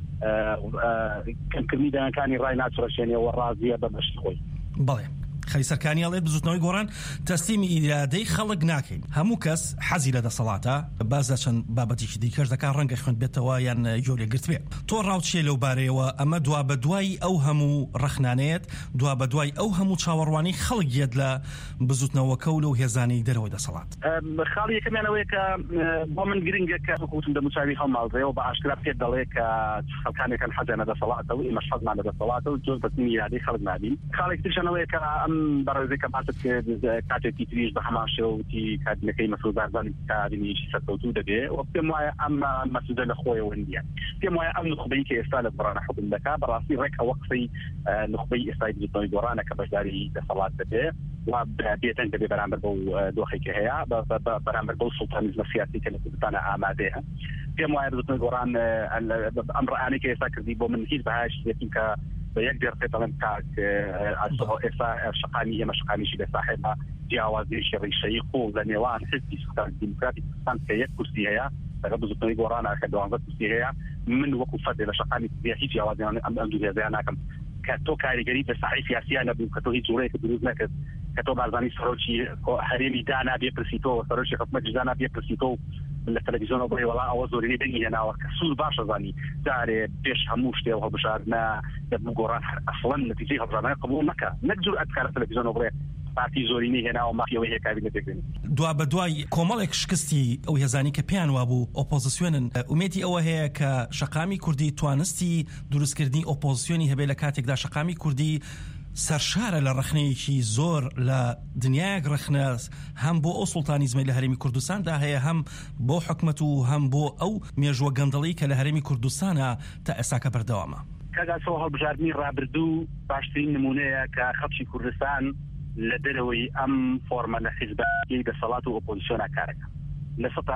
S16: کەمکردنی دەنگەکانی ڕای ناچڕەشێنێەوە ڕازیە بە بەشتی خۆی.
S15: بەڵێ خەیسەرکانی ئەڵێت بزوتنەوەی گۆڕان تەسلیمی ئیرادەی خەڵک ناکەین هەموو کەس حەزی لە دەسەڵاتە بازە چەند بابەتێکی دیکەش دەکات ڕەنگە خوێن بێتەوە یان جۆرێ گرتوێ تۆ ڕاوچێ لەو بارەیەوە ئەمە دوا بە دوای ئەو هەموو ڕەخنانێت دوا بە دوای ئەو هەموو چاوەڕوانی خەڵکیت لە بزوتنەوەکە و لەو هێزانەی دەرەوەی دەسەڵات
S16: خاڵی یەکەمیانەوەی کە بۆ من گرنگە کە حکوومەت دەموچاوی هەڵماڵدرێەوە بە ئاشکرا پێ دەڵێ کە خەڵکانێکان حەزیان لە دەسەڵاتەوە ئێمەش حەزمان لە دەسەڵاتەوە جۆر بەتنی ئیرادەی خەڵک نابین خاڵێک ترشەوەیە کە ئەم بەڕێزەکە باسط کرد کاتێکی تریش بە هەمان شێوەتی کاتنەکەی مەسعود بارزانی کابینیشی سەرکەوتوو دەبێ و پێم وایە ئەم مەسعودە لە خۆیەوە نییە پێم وایە ئەم نخبەی کە ئێستا لە گۆڕانە حکوم دەکات بەڕاستی ڕێکە وەقفەی نخبەی ئێستای بزوتنەوەی گۆڕانە کە بەشداری دەسەڵات دەبێ و بێتەنگ دەبێ بەرامبەر بەو دۆخی کە هەیە بەرامبەر بەو سوڵتانیزمە سیاسی کە لە کوردستانە ئامادەیە پێم وایە بزوتنەوەی گۆڕان ئەم ڕەانەی کە ئێستا کردی بۆ من هیچ بەهاش دێتین کە بەیەک دێرقێ دەڵێن کاک ئێستا شقانی ئێمە شقانیشی لە ساحێبە جیاوازیشی ڕیشەیی خۆ لە نێوان حزبی سوتانی دیموکراتی کوردستان کە یەک کورسی هەیە لەگەڵ بزوتنەوەی گۆڕانە کە دوانزە کورسی هەیە من وەکو فەردێ لە شقانی هیچ جیاوازیان ئەم دوو هێزەیان ناکەم کە تۆ کاریگەری بە ساحەی سیاسیان نەبوو کە تۆ هیچ جوڵەیەک دروست نەکرد کە تۆ بارزانی سەرۆکی هەرێمی دانا بێپرسیتەوە سەرۆکی حکومەت دانا بێپرسیتەوە لە تەلەڤیزیۆنەوە بڵێ وەڵا ئەوە زۆرینەی دەنگی هێناوە کە سوود باشە زانی دارێ پێش هەموو شتێ و هەڵبژاردنە دەبوو گۆڕان ئەسڵەن نەتیجەی هەڵبژاردنەکە قبوڵ نەکە نەک جور ئەتکارە تەلەڤیزیۆنەوە بڵێ پارتی زۆرینەی هێناوە مافیەوەی هەیە کابینە دەگرێن
S15: دوا بە دوای کۆمەڵێک شکستی ئەو هێزانی کە پێیان وابوو ئۆپۆزیسیۆنن ئومێتی ئەوە هەیە کە شەقامی کوردی توانستی دروستکردنی ئۆپۆزیسیۆنی هەبێ لە کاتێکدا شەقامی کوردی سەرشارە لە ڕخنەیەکی زۆر لە دنیایەک ڕخنە هەم بۆ ئەو سوڵتانیزمەی لە هەرێمی کوردستاندا هەیە هەم بۆ حکومەت و هەم بۆ ئەو مێژوە گەندەڵی کە لە هەرێمی کوردستانە تا ئێستاکە بەردەوامە
S16: کاگاسەوە هەڵبژاردننی ڕابردوو باشترین نمونەیە کە خەڵکی کوردستان لە دەرەوەی ئەم فۆرمە لە حیزبی دەسەڵات و ئۆپۆزیسیۆنە کارەکە لە سەتا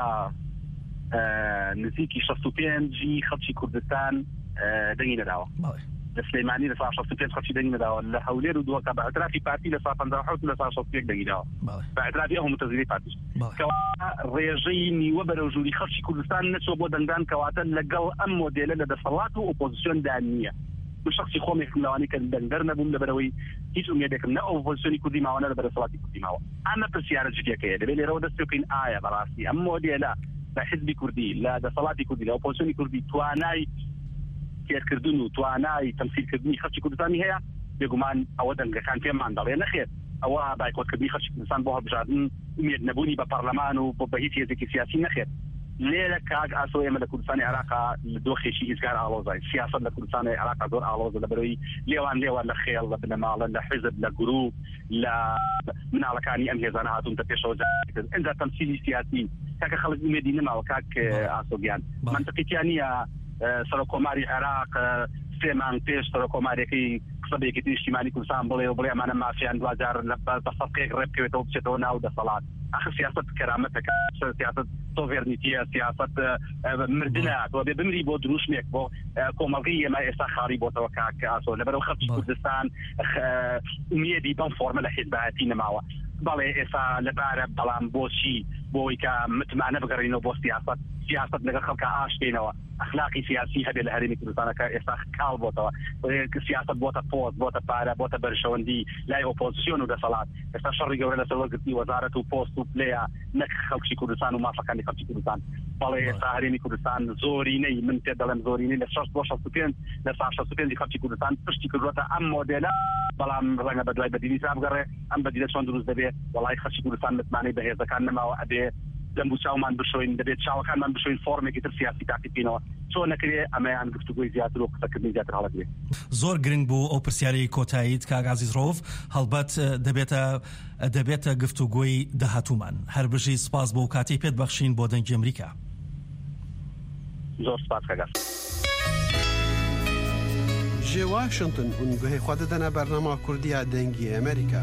S16: نزیکی شەست و پێنجی خەڵکی کوردستان دەنگی نەداوە لە سلەیمانی لە ساڵ شەست و پێنج خەڵکی دەنگی نەداوە لە هەولێر و دووەکە بە ئەترافی پارتی لە ساڵ پەنجا و حەوت لە ساڵ شەست و یەک دەنگی داوە بە ئەترافی ئەو متەزیری پارتیش کەوا ڕێژەی نیوە بەرەو ژووری خەڵکی کوردستان نەچوە بۆ دەنگدان کەواتە لەگەڵ ئەم مۆدێلە لە دەسەڵات و ئۆپۆزیسیۆندا نییە من شخصی خۆمێکم لەوانی کە دەنگەر نەبووم لەبەرەوەی هیچ ئومێدێکم نە ئۆپۆزیسیۆنی کوردی ماوانە لەبەر دەسەڵاتی کوردی ماوە ئەمە پرسیارە جدیەکەیە دەبێت لێرەوە دەست پێ بکەین ئایا بەڕاستی ئەم مۆدێلە لە حیزبی کوردی لە دەسەڵاتی کوردی لە ئۆپۆزیسیۆنی کوردی توانای تێرکردن و توانای تەمسیلکردنی خەڵکی کوردستانی هەیە بێگومان ئەوە دەنگەکان پێمان دەڵێ نەخێت ئەوە بایکۆتکردنی خەڵکی کوردستان بۆ هەڵبژاردن ئومێد نەبوونی بە پەرلەمان و بە هیچ هێزێکی سیاسی نەخێت لێرە کاک ئاسۆ ئێمە لە کوردستانی عێراقا لە دۆخێکی ئیزگار ئاڵۆزای سیاست لە کوردستانی عێراقا زۆر ئاڵۆزە لەبەرەوەی لێوان لێوە لە خێڵ لە بنەماڵە لە حیزب لە گروپ لە مناڵەکانی ئەم هێزانە هاتوونتە پێشەوە جارێک ئەنجا تەمسیلی سیاسی کاکە خەڵک ئومێدی نەماوە کاک ئاسۆگیان منطقییان نییە سەرۆکۆماری عێراق سێ مانگ پێش سەرۆکۆمارێکی قسەبێکی نیشتیمانی کوردستان بڵێ و بڵێ ئەمانە مافیان دوجار بە سەفقێک ڕێبکەوێتەوە بچێتەوە ناو دەسەڵات آخر سیاست کەرامەتەکە سیاست سۆڤێرنیتیە سیاست مردنە تۆ بێ بمری بۆ دروشمێک بۆ کۆمەڵگەی ئێمە ئێستا خاڕی بۆتەوە کاک ئاسۆ لەبەرەوە خەڵکی کوردستان ئومێدی بەم فۆرمە لە حیزبایەتی نەماوە بەڵێ ئێستا لەبارە بەڵام بۆچی بۆی کە متمانە بگەڕینەوە بۆ سیاست سیاست لەگەڵ خەڵکە ئاشتێنەوە ئەخلاقی سیاسی هەبێ لە هەرێمی کوردستانەکە ئێستا کاڵ بۆتەوە سیاست بۆتە پۆست بۆتە پارە بۆتە بەرژەوەندی لای ئۆپۆزیسیۆن و دەسەڵات ئێستا شەڕی گەورە لەسەر وەرگرتنی وەزارەت و پۆست و پلەیە نەک خەڵکی کوردستان و مافەکانی خەڵکی کوردستان بەڵێ ئێستا هەرێمی کوردستان زۆرینەی من پێ دەڵێم زۆرینەی لە شەش بۆ شەست و پێنج لە ساڵ شەست و پێنجی خەڵکی کوردستان پشتی کردووەتە ئەم مۆدێلە بەڵام ڕەنگە بە دوای بەدیلی سابگەڕێ ئەم بەدیلە چۆن دروست دەبێت وەڵای خەڵکی کوردستان متمانەی بەهێزەکان نەماوە ئەبێ دەمبوو چاومان بشۆین دەبێت چاوەکانمان بشۆین فۆرمێکی تر سیاسی تاقیبینەوە چۆن نەکرێ ئەمەیان گفتوگۆی زیاتر و قسەکردنی زیاتر هەڵەگرێ
S15: زۆر گرنگ بوو ئەو پرسیارەی کۆتاییت کاک عەزیزڕۆف هەڵبەت دەبێتە دەبێتە گفتوگۆی داهاتوومان هەر بژی سپاس بۆ کاتەی پێت بەخشین بۆ دەنگی ئەمریکا
S16: زۆر سپاس کاگاس
S17: لبیجی واشنطن هنگوه خود دنا برنامه کردی دنگی امریکا.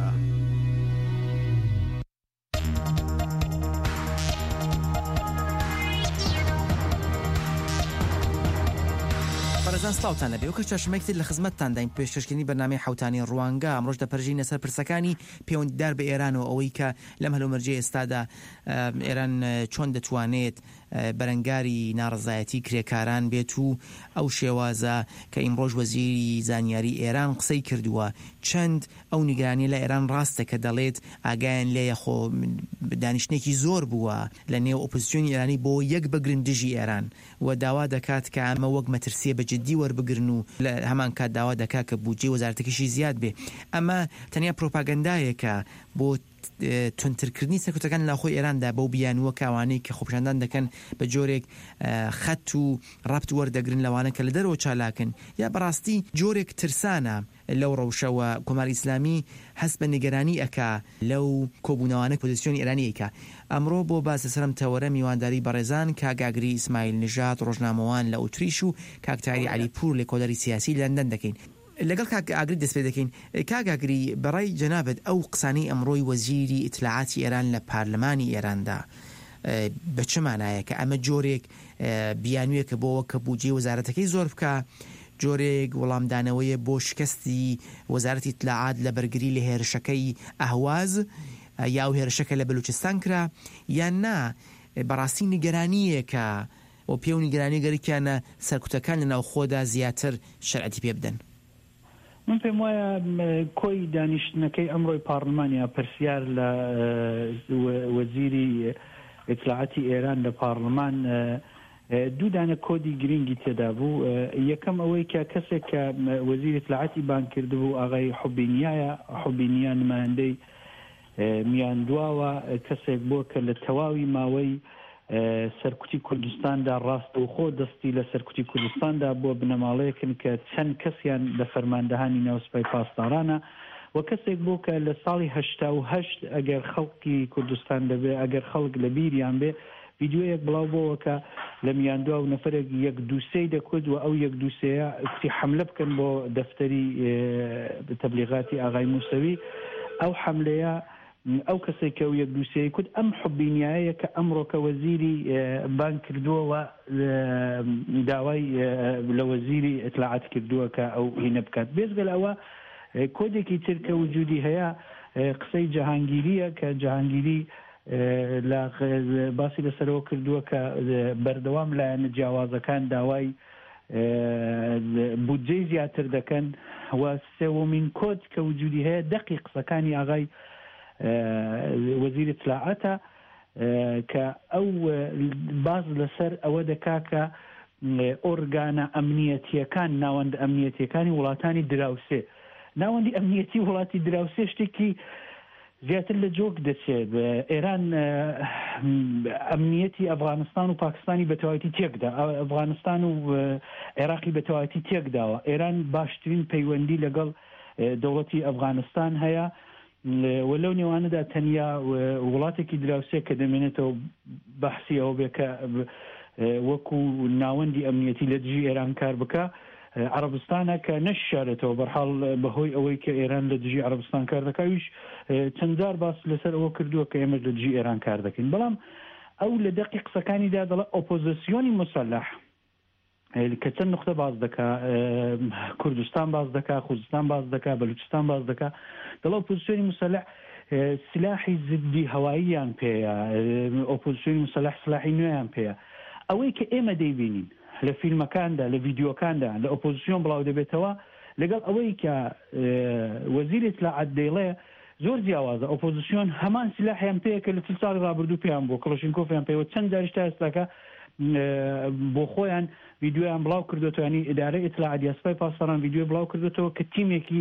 S18: بەڕێزان سلااوتان لەبێ و کە چاشمێکتر لە خزمەتتان داین پێشکەشکردنی بەرنامەی حوتانی ڕوانگە ئەمڕۆژ دەپەرژین لەسەر پرسەکانی پەیوەندیدار بە ئێران و ئەوەی کە لەم هەلومەرجەی ئێستادا ئێران چۆن دەتوانێت بەرەنگاری ناڕزایەتی کرێکاران بێت و ئەو شێوازە کە ئیمڕۆژ وەزیری زانیاری ئێران قسەی کردووە چەند ئەو نیگرانی لە ئێران ڕاستە کە دەڵێت ئاگایان لێ خۆ دانیشتێکی زۆر بووە لە نێو ئۆپۆزیسیۆنی ئێرانی بۆ یەک بگرن دژی ئێران و داوا دەکات کە ئەمە وەک مەترسیە بەجددی وەربگرن و لە هەمان کات داوا دەکات کە بودجێ وەزارەتێکیشی زیاد بێ. ئەمە تەنیا پرۆپاگەندایەکە بۆ تونترکردنی سەرکوتەکان لەخۆی ئێراندا بەو بیانوە کاوانەی کە خۆپیشاندان دەکەن بە جۆرێک خەت و ڕەبت وەردەگرن لەوانە کە لە دەرەوە چالاکن یا بەڕاستی جۆرێک ترسانە لەو ڕەوشەوە کۆماری ئیسلامی هەست بە نیگەرانی ئەکا لەو کۆبوونەوانە پۆزیسیۆنی ئێرانی ئەیکا. ئەمڕۆ بۆ باسە سەرم تەوەرە میوانداری بەڕێزان کاگاگری ئیسماعیل نژاد ڕۆژنامەوان لە ئوتریش و کاکتاری عەلیپور لە کۆدەری سیاسی لەندەن دەکەین. لەگەڵ کاک ئاگری دەست پێ دەکەین. کاگاگری بەڕای جەنابەت ئەو قسانەی ئەمڕۆی وەزیری ئیتلاعاتی ئێران لە پارلەمانی ئێراندا بە چ مانایە کە ئەمە جۆرێک بیانوویەکە بۆەوە کە بودجێ وەزارەتەکەی زۆر بکە، جۆرێک وەڵامدانەوەیە بۆ شکستی وەزارەتی ئیتلاعات لە بەرگری لە هێرشەکەی ئەهواز یا و هێرشەکە لە بەلوچستان کرا یان نا بەڕاستی نیگەرانیە کە و پێ و نیگەرانی گەرەکیانە سەرکوتەکان لە ناوخۆدا زیاتر شەرعەتی پێ بدەن.
S19: من پێم وایە کۆی دانیشتنەکەی ئەمڕۆی پارلمانیا پرسیار لە وەزیری ئیتلاعاتی ئێران لە پارلمان دوو دانە کۆدی گرنگی تێدا بوو. یەکەم ئەوەی کە کەسێک کە وەزیری ئیتلاعاتی بان کردبوو ئاغای حوبینیایە، حوبینیا نمایندەی میاندواوە کەسێک بۆ کە لە تەواوی ماوەی سەرکوتی کوردستاندا ڕاست و خۆ دەستی لە سەرکوتی کوردستاندا بۆ بنەماڵەیەکن کە چەند کەسیان لە فەرماندەهانی ناوسپای پاسدارانە و کەسێک بۆ کە لە ساڵی هەشتا و هەشت ئەگەر خەڵکی کوردستان دەبێ ئەگەر خەڵک لە بیریان بێ ڤیدیۆیەک بڵاو بۆەوە کە لە میاندوا و نەفرێک یەک دووسەی دەکوت و ئەو یەک دووسەیە کتی حملە بکەن بۆ دەفتەری تەبلیغاتی ئاغای موسەوی. ئەو حملەیە ئەو کەسێک کە و یەک دووسەیە کوت ئەم حوبینیایە کە ئەمڕۆ کە وەزیری بان کردووەوە داوای لە وەزیری ئیتلاعات کردووە کە ئەو هینە بکات. بێزگە لەوە کۆدێکی تر کە وجودی هەیە قسەی جەهانگیریە کە جەهانگیری باسی لەسەرەوە کردووە کە بەردەوام لایەنە جیاوازەکان داوای بودجەی زیاتر دەکەن و سێوەمین کۆد کە وجودی هەیە دەقی قسەکانی ئاغای وەزیری ئیتلاعاتە کە ئەو باز لەسەر ئەوە دەکا کە ئۆرگانە ئەمنیەتیەکان ناوەند ئەمنیەتیەکانی وڵاتانی دراوسێ ناوەندی ئەمنیەتی وڵاتی دراوسێ شتێکی زیاتر لە جۆک دەچێت. ئێران ئەمنیەتی ئەفغانستان و پاکستانی بەتەواوەتی تێکدا، ئەفغانستان و عێراقی بەتەواوەتی تێکداوە. ئێران باشترین پەیوەندی لەگەڵ دەوڵەتی ئەفغانستان هەیە و لەو نێوانەدا تەنیا وڵاتێکی دراوسێ کە دەمێنێتەوە بەحسی ئەوە بێ کە وەکو ناوەندی ئەمنیەتی لە دژی ئێران کار بکە عربستانە کە نەشارێتەوە بەرحاڵ بەهۆی ئەوەی کە ئێران لە دژی عربستان کار دەکاویش چەندجار باس لەسەر ئەوە کردووە کە ئێمە لە دژی ئێران کار دەکەین. بەڵام ئەو لە دەقی قسەکانیدا دەڵێ ئۆپۆزیسیۆنی مسلح کە چەند نقطە باز دەکا، کوردستان باز دەکا، خوزستان باز دەکا، بەلوچستان باز دەکا، دەڵێ ئۆپۆزیسیۆنی مسلح سلاحی زدی هەواییان پێیە، ئۆپۆزیسیۆنی مسلح سلاحی نوێیان پێیە. ئەوەی کە ئێمە دەیبینین لە فیلمەکاندا لە ڤیدیۆکاندا لە ئۆپۆزیسیۆن بڵاو دەبێتەوە لەگەڵ ئەوەی کە وەزیری ئیتلاعات دەیڵێ زۆر جیاوازە. ئۆپۆزیسیۆن هەمان سلاحیان پێیە کە لە چل ساڵی ڕابردوو پێیان بۆ کڵۆشینکۆفیان پێوە چەند جاریش تا ئێستاکە بۆ خۆیان ڤیدیۆیان بڵاو کردوێتەوە، ینی ئیدارەی ئیتلاعات یاسپای پاسداران ڤیدیۆ بڵاو کردوێتەوە کە تیمێکی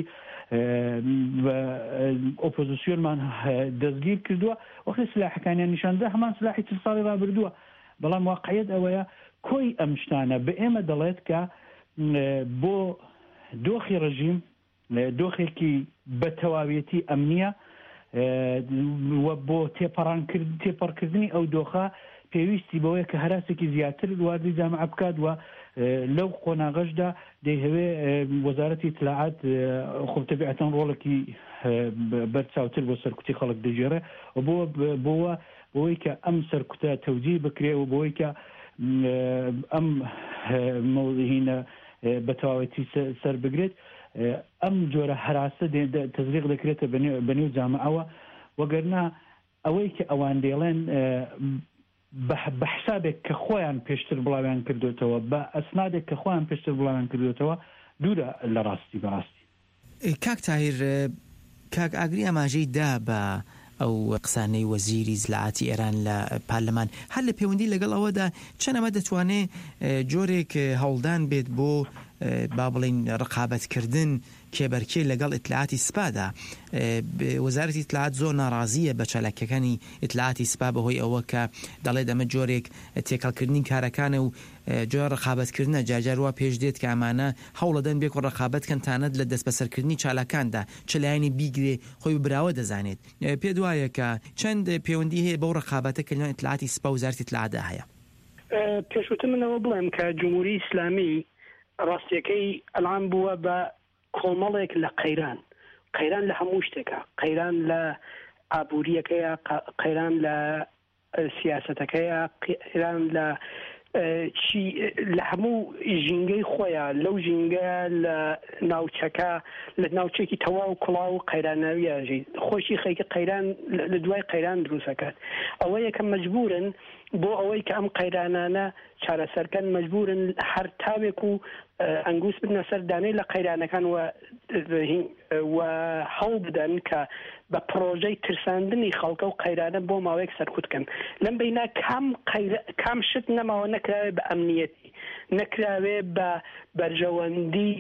S19: ئۆپۆزیسیۆنمان دەستگیر کردووە وەختی سلاحەکانیان نیشاندا هەمان سلاحی چل ساڵی ڕابردووە. بەڵام واقعیت ئەوەیە کۆی ئەم شتانە بە ئێمە دەڵێت کە بۆ دۆخی ڕژیم دۆخێکی بە تەواویەتی ئەمنیە و بۆ تێپەڕکردنی ئەو دۆخە پێویستی بەوەیە کە هەراسێکی زیاتر واردی جامعە بکات و لەو قۆناغەشدا دەیهەوێ وەزارەتی اطلاعات خۆ تەبیعەتەن ڕۆڵێکی بەرچاوتر بۆ سەرکوتی خەڵک دەژێڕێ و بۆ بۆوە بۆی کە ئەم سەرکوتە تەوجیه بکرێ و بۆی کە ئەم هینە بە تەواوەتی سەر بگرێت ئەم جۆرە هەراسە تەزریق دەکرێتە بەنێو جامعەوە وەگەرنا ئەوەی کە ئەوان دێڵێن بە حسابێک کە خۆیان پێشتر بڵاویان کردوێتەوە بە ئەسنادێک کە خۆیان پێشتر بڵاویان کردوێتەوە دوورە لە ڕاستی بەڕاستی.
S18: کاک تاهیر کاک ئاگری ئاماژەی دا بە ئەو قسانەی وەزیری زراعەتی ئێران لە پارلەمان هەر لە پەیوەندی لەگەڵ ئەوەدا چەند ئەمە دەتوانێت جۆرێک هەوڵدان بێت بۆ با بڵین ڕقابەتکردن کێبەرکێ لەگەڵ ئیتلاعاتی سپادا. وەزارەتی ئیتلاعات زۆر ناڕازیە بە چالاکیەکانی ئیتلاعاتی سپا بەهۆی ئەوە کە دەڵێت ئەمە جۆرێک تێکەڵکردنی کارەکانە و جۆر ڕقابەتکردنە جاجار وا پێش دێت کە ئەمانە هەوڵەدەن بێک و ڕقابەتکەن تانەت لە دەست بەسەرکردنی چالاکاندا چ لایەنی بیگرێ خۆی براوە دەزانێت. پێ دوایە کە چەند پەیوەندی هەیە بەو ڕقابەتە کە لەناو ئیتلاعاتی سپا و وەزارەتی ئیتلاعاتدا هەیە؟
S20: پێشووتر منەوە بڵێم کە جمهوری ئیسلامی ڕاستیەکەی ئەلان بووە بە کۆمەڵێک لە قەیران قەیران لە هەموو شتێکە، قەیران لە ئابوووریەکەیە، قەیران لە سیاسەتەکەیە، قەیران لە لە هەموو ژینگەی خۆیان لەو ژینگە لە ناوچەکە لە ناوچێکی تەواو کڵاو قەیراناویەژی خۆشی خەیکە قەیران لە دوای قەیران دروستەکات. ئەوەیە کە مەجبورن بۆ ئەوەی کە ئەم قەیرانانە چارەسەرکەن مەجبورن هەر تاوێک و ئەنگوس بنە سەر دانەی لە قەیرانەکان و هەڵ بدەن کە بە پرۆژەی ترساندنی خەڵکە و قەیرانە بۆ ماوەیەک سەرکوتکەن. لەم بەینا کام شت نەماوە نەکراوێ بە ئەمنیەتی، نەکراوێ بە بەرژەوەندی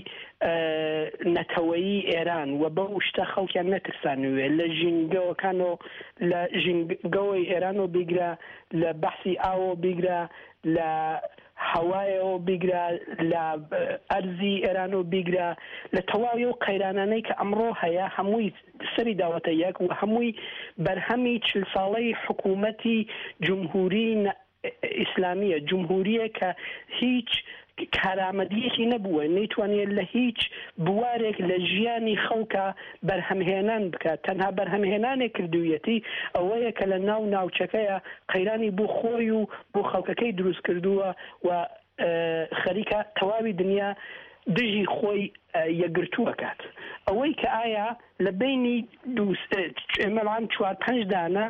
S20: نەتەوەیی ئێران و بەو شتە خەڵکیان نەترسانوێ لە ژینگەوەکانەوە لە ژینگەوەی ئێرانەوە بیگرە، لە بەحسی ئاوە بیگرە، لە هەوایەوە بیگرە، لە ئەرزی ئێرانەوە بیگرە، لە تەواوی و قەیرانانەی کە ئەمڕۆ هەیە هەمووی سەری داوەتە یەک و هەمووی بەرهەمی چل ساڵەی حکوومەتی جمهوری ئیسلامیە، جمهوریە کە هیچ کارامەدیەکی نەبووە، نەیتوانێت لە هیچ بوارێک لە ژیانی خەڵکە بەرهەمهێنان بکات. تەنها بەرهەمهێنانێک کردوویەتی ئەوەیە کە لە ناو ناوچەکەیە قەیرانی بۆ خۆی و بۆ خەڵکەکەی دروست کردووە و خەریکە تەواوی دنیا دژی خۆی یەکگرتووەکات. ئەوەی کە ئایا لە بینی ئێمەڵان چوار پێنج دانە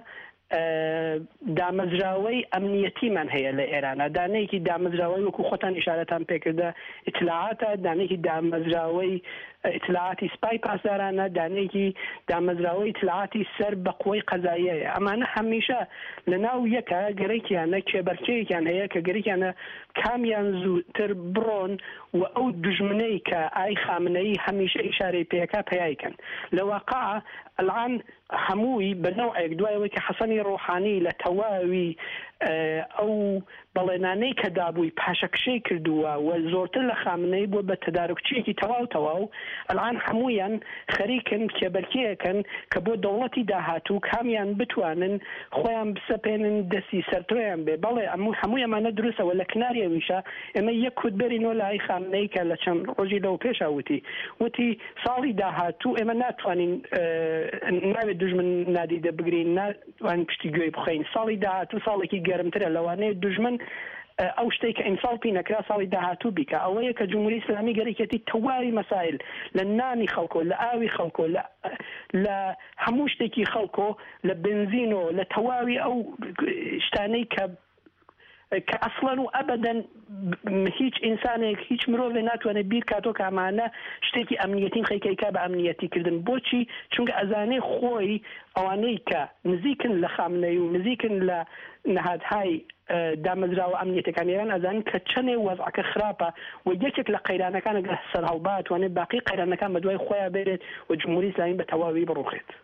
S20: دامەزراوەی ئەمنیەتیمان هەیە لە ئێرانە، دانەیەکی دامەزراوەی وەکو خۆتان ئیشارەتان پێکردە ئیتلاعاتە، دانەیەکی دامەزراوەی ئیتلاعاتی سپای پاسدارانە، دانەیەکی دامەزراوەی ئیتلاعاتی سەر بە قوەی قەزاییەیە. ئەمانە هەمیشە لە ناو یەکە گەرەیەکیانە کێبەرچەیەکیان هەیە کە گەرەیەکیانە کامیان زووتر بڕۆن و ئەو دژمنەی کە ئای خامنەیی هەمیشە ئیشارەی پێەکە پەیایکەن. لە واقع الان هەمووی بەنەوەیەک دوایەوەی کە حەسەنی ڕۆحانی لە تەواوی ئەو بەڵێنانەی کە دابووی پاشەکشەی کردووە و زۆرتر لە خامنەی بووە بە تەدارکچیەکی تەواو تەواو، ئەلان هەموویان خەریکن کێبەرکێیەکەن کە بۆ دەوڵەتی داهاتوو کامیان بتوانن خۆیان بسەپێنن دەستی سەرتۆیان بێ. بەڵێ ئەموو هەمووی ئەمانە دروستەوە لە کناریەویشە ئێمە یەک کوتبەرینەوە لە ئای خامنەی کە لە چەند ڕۆژی لەو پێشا وتی وتی ساڵی داهاتوو ئێمە ناتوانین ناوێت دوژمن نادیدە بگرین، ناتوانین پشتی گوێی بخۆین. ساڵی داهاتوو ساڵێکی گەرمترە لەوانەیە دوژمن ئەو شتێک کە ئیمساڵ پێی نەکرا ساڵی داهاتوو بیکە. ئەوەیە کە جمهوری ئیسلامی گەرەیەتی تەواوی مەسائل لە نانی خەڵکۆ، لە ئاوی خەڵکۆ، لە هەموو شتێکی خەڵکۆ، لە بنزینۆ، لە تەواوی ئەو شتانەی کە کە ئەسڵەن و ئەبەدەن هیچ ئینسانێک هیچ مرۆڤێ ناتوانێت بیر کاتۆ کە ئەمانە شتێکی ئەمنیەتین خەیکەیکا بە ئەمنیەتی کردن. بۆچی؟ چونکە ئەزانێ خۆی ئەوانەی کە نزیکن لە خامنەی و نزیکن لە نەهادهای دامەزراوە ئەمنیەتەکان ئێران ئەزانن کە چەندێ وەزعەکە خراپە و یەکێک لە قەیرانەکان ئەگەر سەر هەڵبات توانێت باقی قەیرانەکان بە دوای خۆیان بێت و جمهوری ئیسلامی بە تەواوی بڕوخێت.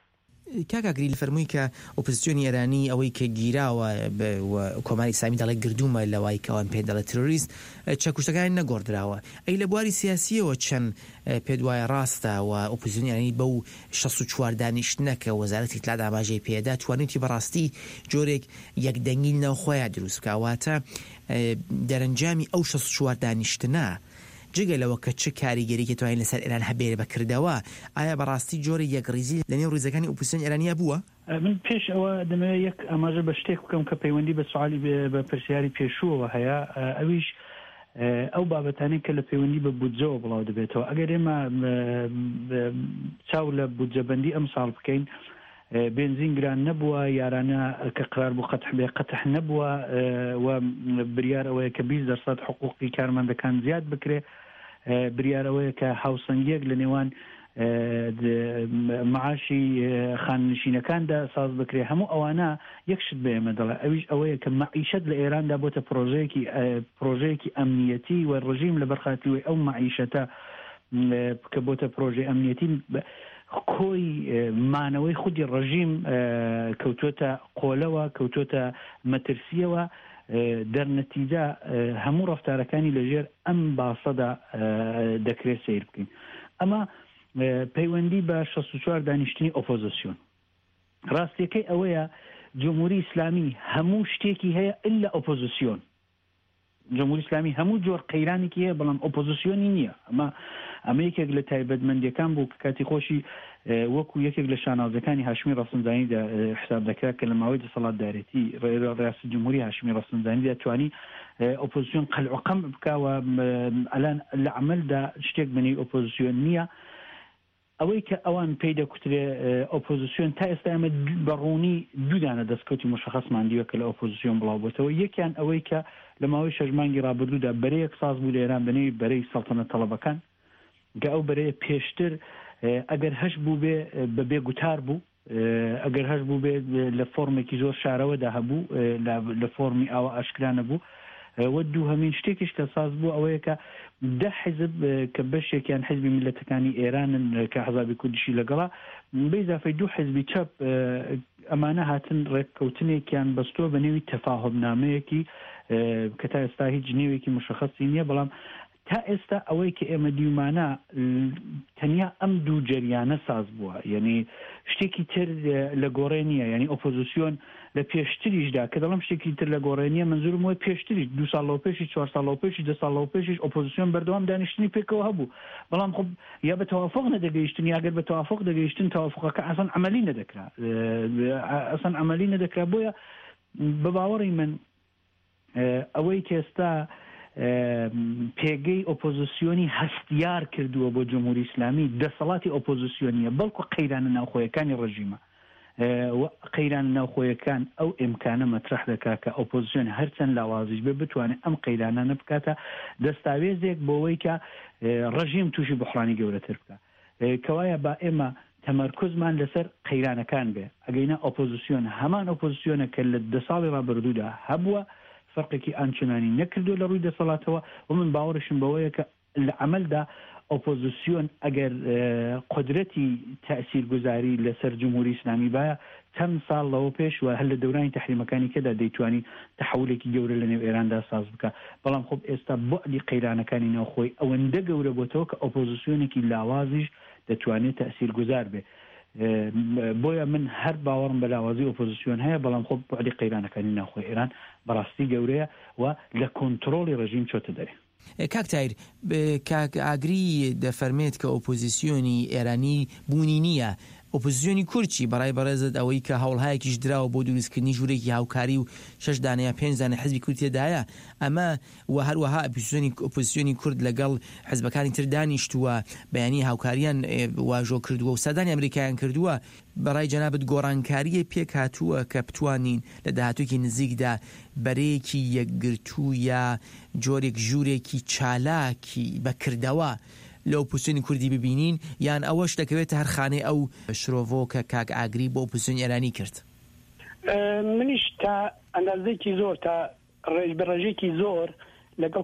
S18: کاکاگری فەرمووی کە ئۆپۆزیسیۆنی ئێرانی ئەوەی کە گیراوە کۆماری ئیسلامی دەڵێ گردومە لەوای کەوان پێ دەڵێت تروریست چەکوشتەکانی نەگۆڕدراوە. ئەی لە بواری سیاسیەوە چەند پێت وایە ڕاستە و ئۆپۆزیسیۆنی ئێرانی بەو شەست و چوار دانیشتنەکە وەزارەتی ئیتلاعات ئاماژەی پێدا توانێتی بەڕاستی جۆرێک یەکدەنگی ناوخۆیان دروست بکاتە دەرەنجامی ئەو شەست و چوار دانیشتنە جگە لەوە کە چه کاریگەریەکی توانین لەسەر ئێران هەبێت بەکردەوە ئایا بەڕاستی جۆرە یەکڕیزی لە نێو ڕیزەکانی ئۆپۆزیسیۆن ئێرانیا بووە؟
S19: من پێش ئەوە دەمەوێت یەک ئاماژە بە شتێک بکەم کە پەیوەندی بە سوالی بە پرسیاری پێشووەوە هەیە. ئەویش ئەو بابەتانەی کە لە پەیوەندی بە بودجەوە بڵاو دەبێتەوە. ئەگەر ئێمە چاو لە بودجەبەندی ئەم ساڵ بکەین بنزین گران نەبووە، یارانە کە قرار بوو قەتح بێ قەتح نەبووە و بریار ئەوەیە کە بیست دەرسەد حقوقی کارمەندەکان زیاد بکرێ، بریارەوەیە کە هاوسەنگیەک لە نێوان معاشی خاننشینەکاندا ساز بکرێ. هەموو ئەوانە یەکشت بە ئێمە دەڵێ ئەویش ئەوەیە کە معیشەت لە ئێراندا بۆتە پرۆژەیەکی پرۆژەیەکی ئەمنیەتی و ڕژیم لە بەرخاتیوەی ئەو معیشەتە کە بۆتە پرۆژەی ئەمنیەتی کۆی مانەوەی خودی ڕژیم کەوتۆتە قۆلەوە، کەوتۆتە مەترسیەوە، دەرنەتیجا هەموو ڕەفتارەکانی لەژێر ئەم باسەدا دەکرێت سیر بکەین. ئەمە پەیوەندی بە شەست و چوار دانیشتنی ئۆپۆزیسیۆن. ڕاستیەکەی ئەوەیە جمهوری ئیسلامی هەموو شتێکی هەیە ئللا ئۆپۆزیسیۆن. جمهوری ئیسلامی هەموو جۆر قەیرانێکی هەیە بەڵام ئۆپۆزیسیۆنی نییە. ئەمە ئەمە یەکێک لە تایبەتمەندیەکان بوو کە کاتی خۆشی وەکو یەکێک لە شانازەکانی هاشمی ڕەفسنجانیدا حساب دەکرا کە لە ماوەی دەسەڵاتدارێتی ڕێاست جمهوری هاشمی ڕەفسنجانیدا توانی ئۆپۆزیسیۆن قەلعوقەم بکاوە ئەلان لە عەمەلدا شتێک بنی ئۆپۆزیسیۆن نییە. ئەوەی کە ئەوان پێی دەکوترێ ئۆپۆزیسیۆن تا ئێستا ئەمە بەڕوونی دوودانە دەستکەوتی مشخصمان دیوە کە لە ئۆپۆزیسیۆن بڵاو بۆتەوە. یەکیان ئەوەی کە لە ماوەی شەش مانگی ڕابردوودا بەرەیەک ساز بوو لە ئێران بەنێوی بەرەی سەڵتەنەت تەڵەبەکان کە ئەو بەرەیە پێشتر ئەگەر هەش بوو بێ بەبێ گوتار بوو، ئەگەر هەش بوو بێ لە فۆرمێکی زۆر شارەوەدا هەبوو، لە فۆرمی ئاوە ئاشکرانە بوو. وە دوو هەمین شتێکیش کە ساز بوو ئەوەیە کە دە حیزب کە بەشێکیان حیزبی میلەتەکانی ئێرانن کە حەزابی کوردیشی لەگەڵا بەیزافەی دوو حیزبی چەپ ئەمانە هاتن ڕێککەوتنێکیان بەستۆ بە نێوی تەفاهمنامەیەکی کە تا ئێستا هیچ نێوێکی مشخصی نییە. بەڵام تا ئێستا ئەوەی کە ئێمە دیومانە تەنیا ئەم دوو جەریانە ساز بووە، یعنی شتێکی تر لە گۆڕێ نییە. یعنی ئۆپۆزیسیۆن لە پێشتریشدا کە دەڵم شتێکی تر لە گۆڕێ نییە منزورم وای پێشتریش دو ساڵەوە پێشی چوار ساڵەوە پێشی دە ساڵەوە پێشیش ئۆپۆزیسیۆن بەردەوام دانیشتنی پێکەوە هەبوو. بەڵام خۆ یا بە تەوافق نەدەگەیشتن، یاگەر بە تەوافق دەگەیشتن تەوافقەکە ئەسەن عەمەلی نەدەکرا ئەسەن عەمەلی نەدەکرا. بۆیە بە باوەڕی من ئەوەی کە ئێستا پێگەی ئۆپۆزیسیۆنی هەستیار کردووە بۆ جمهوری ئیسلامی دەسەڵاتی ئۆپۆزیسیۆنیە بەڵکو قەیرانە ناوخۆیەکانی ڕژیمە. قەیرانە ناوخۆیەکان ئەو ئیمکانە مەترەح دەکا کە ئۆپۆزیسیۆن هەرچەند لاوازیش بێ بتوانێت ئەم قەیرانە بکاتە دەستاوێزێک بۆەوەی کە ڕژیم تووشی بحرانی گەورەتر بکە. کەوایە با ئێمە تەمەرکۆزمان لەسەر قەیرانەکان بێ. ئەگەینا ئۆپۆزیسیۆن هەمان ئۆپۆزیسیۆنە کە لە دە ساڵی ڕابردوودا هەبووە فەرقێکی ئانچنانی نەکردو لە ڕووی دەسەڵاتەوە و من باوەڕشم بەوەیە کە لە عەمەلدا ئۆپۆزیسیۆن ئەگەر قدرەتی تەئسیرگوزاری لەسەر جمهوری ئیسلامی باە چەند ساڵ لەوە پێش و هەر لە دەورانی تەحریمەکانی کەدا دەیتوانی تەحولێکی گەورە لە نێو ئێراندا ساز بکە. بەڵام خۆ ئێستا بۆعدی قەیرانەکانی ناوخۆی ئەوەندە گەورە بۆتەوە کە ئۆپۆزیسیۆنێکی لاوازیش دەتوانێت تەئسیرگوزار بێ. بۆیە من هەر باوەڕم بە لاوازی ئۆپۆزیسیۆن هەیە بەڵام خۆ بۆعدی قەیرانەکانی ناوخۆی ئێران بەڕاستی گەورەیە و لە کۆنتڕۆڵی ڕژیم چۆتە دەرێ.
S18: کاک تایر کاک ئاگری دەفەرمێت کە ئۆپۆزیسیۆنی ئێرانی بوونی نییە. ئۆپۆزیسیۆنی کورچی بەڕای بەڕێزت ئەوەی کە هەوڵهایەکیش دراوە بۆ دروستکردنی ژوورێکی هاوکاری و شەش دانەیە پێنج دانە حیزبی کورد تێدایە. ئەمە و هەروەها ئۆپۆزیسیۆنی کورد لەگەڵ حیزبەکانی تر دانیشتووە بەیانی هاوکاریان واژۆ کردووە و سەردانی ئەمریکایان کردووە. بەڕای جەنابەت گۆڕانکاریە پێک هاتووە کە بتوانین لە داهاتووکی نزیکدا بەرەیەکی یەکگرتوو یا جۆرێک ژوورێکی چالاکی بەکردەوە لە ئۆپۆزیسیۆنی کوردی ببینین، یان ئەوەش دەکەوێت هەر خانەی ئەو شرۆڤۆ کە کاک ئاگری بۆ ئۆپۆزیسیۆنی ئێرانی کرد؟
S20: منیش تا ئەندازەیەکی زۆر تا ڕێژ بەڕێژێکی زۆر لەگەڵ